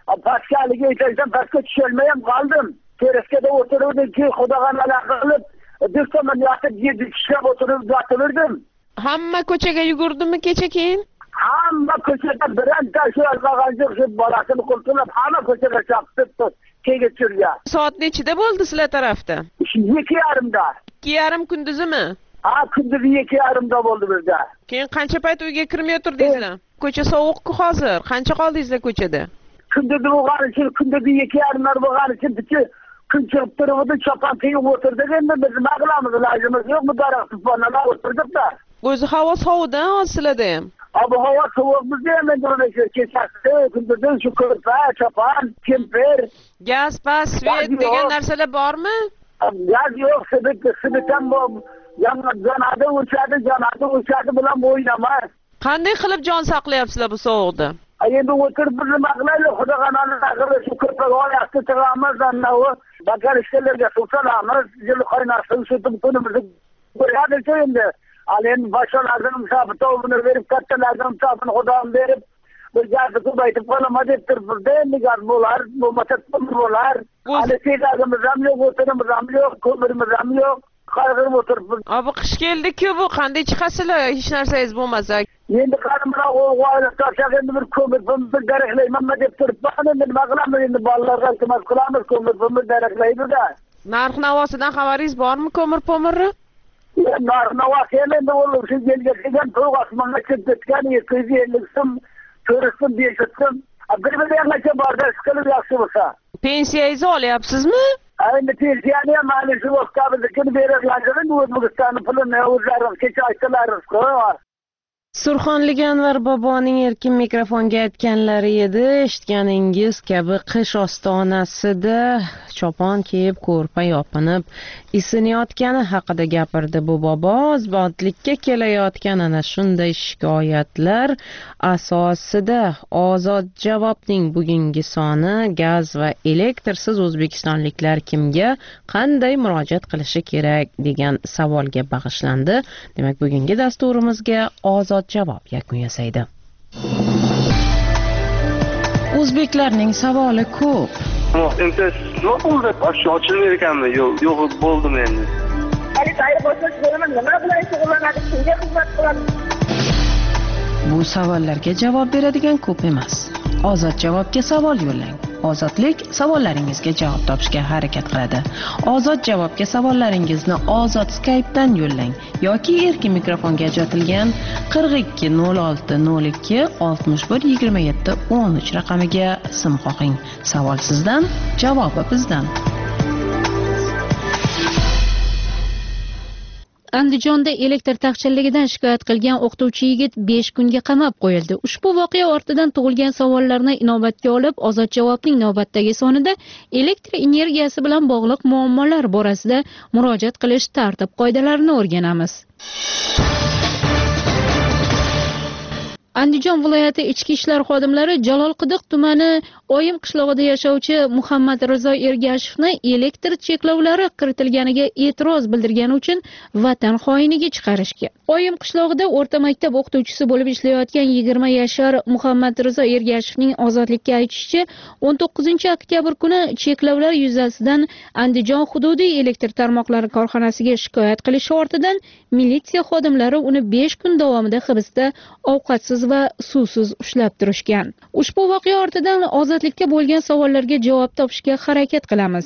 C: Pastga aytaysam, pastga tusholmay ham qoldim. Terasada o'tirdim, keyin Xudoga nala qilib, do'stomman yotib, yedi tishlab o'tirib yotibirdim.
A: Hamma ko'chaga yugurdimi kecha keyin?
C: hamma ko'chada bironta shu almag'anchi shu bolasini qurtilib hamma ko'chaga chaqib tegib turgan.
A: Soat nechida bo'ldi sizlar tarafda?
C: ikki yarimda.
A: ikki yarim kunduzimi?
C: Ha, kunduzi ikki yarimda bo'ldi bizda.
A: Keyin qancha payt uyga kirmay o'tirdingizlar? Ko'cha sovuq-ku hozir. Qancha qoldingizlar ko'chada?
C: Kunduzi bo'lgani uchun, kunduzi ikki yarimlar bo'lgani uchun bitta kun chiqib turibdi, chopan tegib o'tirdik. Endi biz nima qilamiz? Ilojimiz yo'q, bu daraxt tufonlar o'tirdik-da.
A: O'zi havo sovuqda hozir sizlarda ham.
C: Ob-havo sovuq bizda ham endi shu kechasi, kunduzi shu ko'rpa, chopan, kemper,
A: gaz, pas, svet degan narsalar bormi?
C: Gaz yo'q, sibit, sibit ham bor. Jonadi o'chadi, jonadi o'chadi bilan o'ynamas.
A: Qanday qilib jon saqlayapsizlar bu sovuqda?
C: Endi o'tirib biz nima qilaylik? Xudoganani taqdiri shu ko'rpaga oyoqda turamiz, anavi bakar ishlarga suv solamiz, jil qaynatib sutib kunimizni ko'radiku endi. Alen boshqalardan musofirtovini berib, kattalardan musofirni xudoim berib, bir gazni ko'paytib qolama deb turibdi. Endi gaz bo'lar, bo'lmasa ko'mir bo'lar. Hali tegagimiz ham yo'q, o'tinimiz ham yo'q, ko'mirimiz ham yo'q. Qayg'urib o'tiribmiz.
A: Abi qish keldi-ku, bu qanday chiqasizlar hech narsangiz bo'lmasa?
C: Endi qarimroq o'g'illar tashab endi bir ko'mir bir daraklayman deb turibman. Endi nima qilamiz? Endi bolalarga iltimos qilamiz, ko'mir bir daraklaydi-da.
A: Narx-navosidan xabaringiz bormi ko'mir-po'mirni?
C: Narx-navosi endi o'lim shu yilga kelgan to'q osmonga ketgan ikki yuz ellik so'm, to'rt yuz so'm, besh yuz so'm. Bir milliongacha borda qilib yaxshi bo'lsa.
A: Pensiyangizni olyapsizmi?
C: Endi pensiyani ham mana shu vaqtda beradilar. O'zbekistonning pulini o'zlari kecha aytdilar-ku.
A: Surxonlik Anvar boboning erkin mikrofonga aytganlari edi. Eshitganingiz kabi qish ostonasida chopon kiyib, ko'rpa yopinib, isinayotgani haqida gapirdi bu bobo. Zotlikka kelayotgan ana shunday shikoyatlar asosida Ozod javobning bugungi soni gaz va elektrsiz o'zbekistonliklar kimga qanday murojaat qilishi kerak degan savolga bag'ishlandi. Demak, bugungi dasturimizga Ozod javob yakun yasaydi. O'zbeklarning savoli ko'p.
R: Imtiyoz nima bo'ldi? Ochilmaydi ekanmi? Yo'q, yo'q bo'ldimi endi?
C: Hali tayyor bo'lsak bo'laman, nima bilan shug'ullanadi, kimga xizmat qiladi?
A: Bu savollarga javob beradigan ko'p emas. Ozod javobga savol yo'llang. Ozodlik savollaringizga javob topishga harakat qiladi. Ozod javobga savollaringizni Ozod Skype'dan yo'llang yoki erkin mikrofonga ajratilgan qirq ikki nol olti nol ikki oltmish bir yigirma yetti o'n uch raqamiga sim qo'ying. Savol sizdan, javobi bizdan.
S: Andijonda elektr taqchilligidan shikoyat qilgan o'qituvchi yigit besh kunga qamab qo'yildi. Ushbu voqea ortidan tug'ilgan savollarni inobatga olib, Ozod javobning navbatdagi sonida elektr energiyasi bilan bog'liq muammolar borasida murojaat qilish tartib-qoidalarini o'rganamiz. Andijon viloyati ichki ishlar xodimlari Jalolqidiq tumani Oyim qishlog'ida yashovchi Muhammad Rizo Ergashevni elektr cheklovlari kiritilganiga e'tiroz bildirgani uchun vatan xoiniga chiqarishgan. Oyim qishlog'ida o'rta maktab o'qituvchisi bo'lib ishlayotgan yigirma yashar Muhammad Rizo Ergashevning ozodlikka aytishicha, o'n to'qqizinchi oktyabr kuni cheklovlar yuzasidan Andijon hududiy elektr tarmoqlari korxonasiga shikoyat qilishi ortidan militsiya xodimlari uni besh kun davomida hibsda ovqatsiz va suvsiz ushlab turishgan. Ushbu voqea ortidan ozodlikka bo'lgan savollarga javob topishga harakat qilamiz.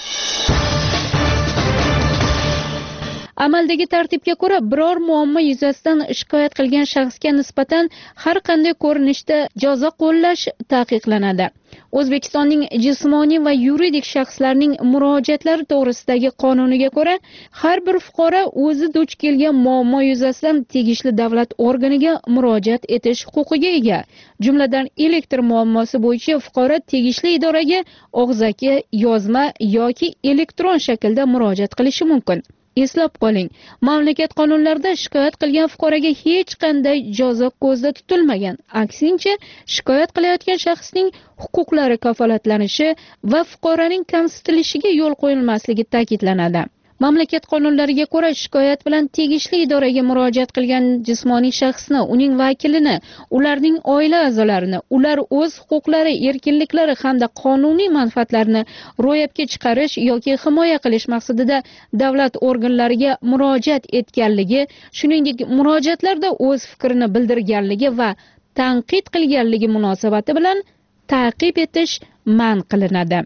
S: Amaldagi tartibga ko'ra, biror muammo yuzasidan shikoyat qilgan shaxsga nisbatan har qanday ko'rinishda jazo qo'llash taqiqlanadi. O'zbekistonning jismoniy va yuridik shaxslarning murojaatlari to'g'risidagi qonuniga ko'ra, har bir fuqaro o'zi duch kelgan muammo yuzasidan tegishli davlat organiga murojaat etish huquqiga ega. Jumladan, elektr muammosi bo'yicha fuqaro tegishli idoraga og'zaki, yozma yoki elektron shaklda murojaat qilishi mumkin. Eslab qoling, mamlakat qonunlarida shikoyat qilgan fuqaroga hech qanday jazo ko'zda tutilmagan. Aksincha, shikoyat qilayotgan shaxsning huquqlari kafolatlanishi va fuqaroning kamsitilishiga yo'l qo'yilmasligi ta'kidlanadi. Mamlakat qonunlariga ko'ra, shikoyat bilan tegishli idoraga murojaat qilgan jismoniy shaxsni, uning vakilini, ularning oila a'zolarini, ular o'z huquqlari, erkinliklari hamda qonuniy manfaatlarini ro'yobga chiqarish yoki himoya qilish maqsadida davlat organlariga murojaat etganligi, shuningdek, murojaatlarda o'z fikrini bildirganligi va tanqid qilganligi munosabati bilan ta'qib etish man qilinadi.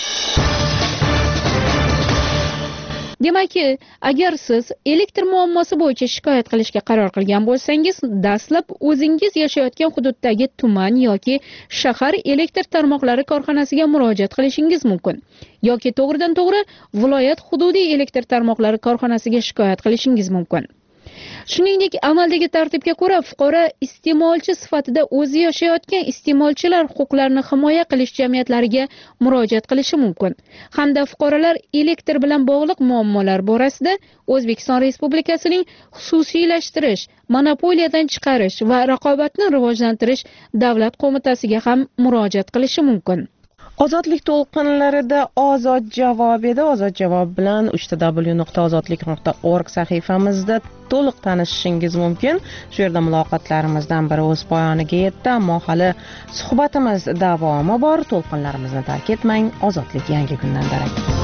S: Demak, agar siz elektr muammosi bo'yicha shikoyat qilishga qaror qilgan bo'lsangiz, dastlab o'zingiz yashayotgan hududdagi tuman yoki shahar elektr tarmoqlari korxonasiga murojaat qilishingiz mumkin yoki to'g'ridan-to'g'ri viloyat hududiy elektr tarmoqlari korxonasiga shikoyat qilishingiz mumkin. Shuningdek, amaldagi tartibga ko'ra fuqaro iste'molchi sifatida o'zi yashayotgan iste'molchilar huquqlarini himoya qilish jamiyatlariga murojaat qilishi mumkin hamda fuqarolar elektr bilan bog'liq muammolar borasida O'zbekiston Respublikasining xususiylashtirish, monopoliyadan chiqarish va raqobatni rivojlantirish davlat qo'mitasiga ham murojaat qilishi mumkin.
A: Ozodlik to'lqinlarida ozod javob edi. Ozod javob bilan uch t w nuqta ozodlik nuqta org sahifamizda to'liq tanishishingiz mumkin. Shu yerda muloqotlarimizdan biri o'z poyoniga yetdi, ammo hali suhbatimiz davomi bor. To'lqinlarimizni tark etmang. Ozodlik yangi kundan darak.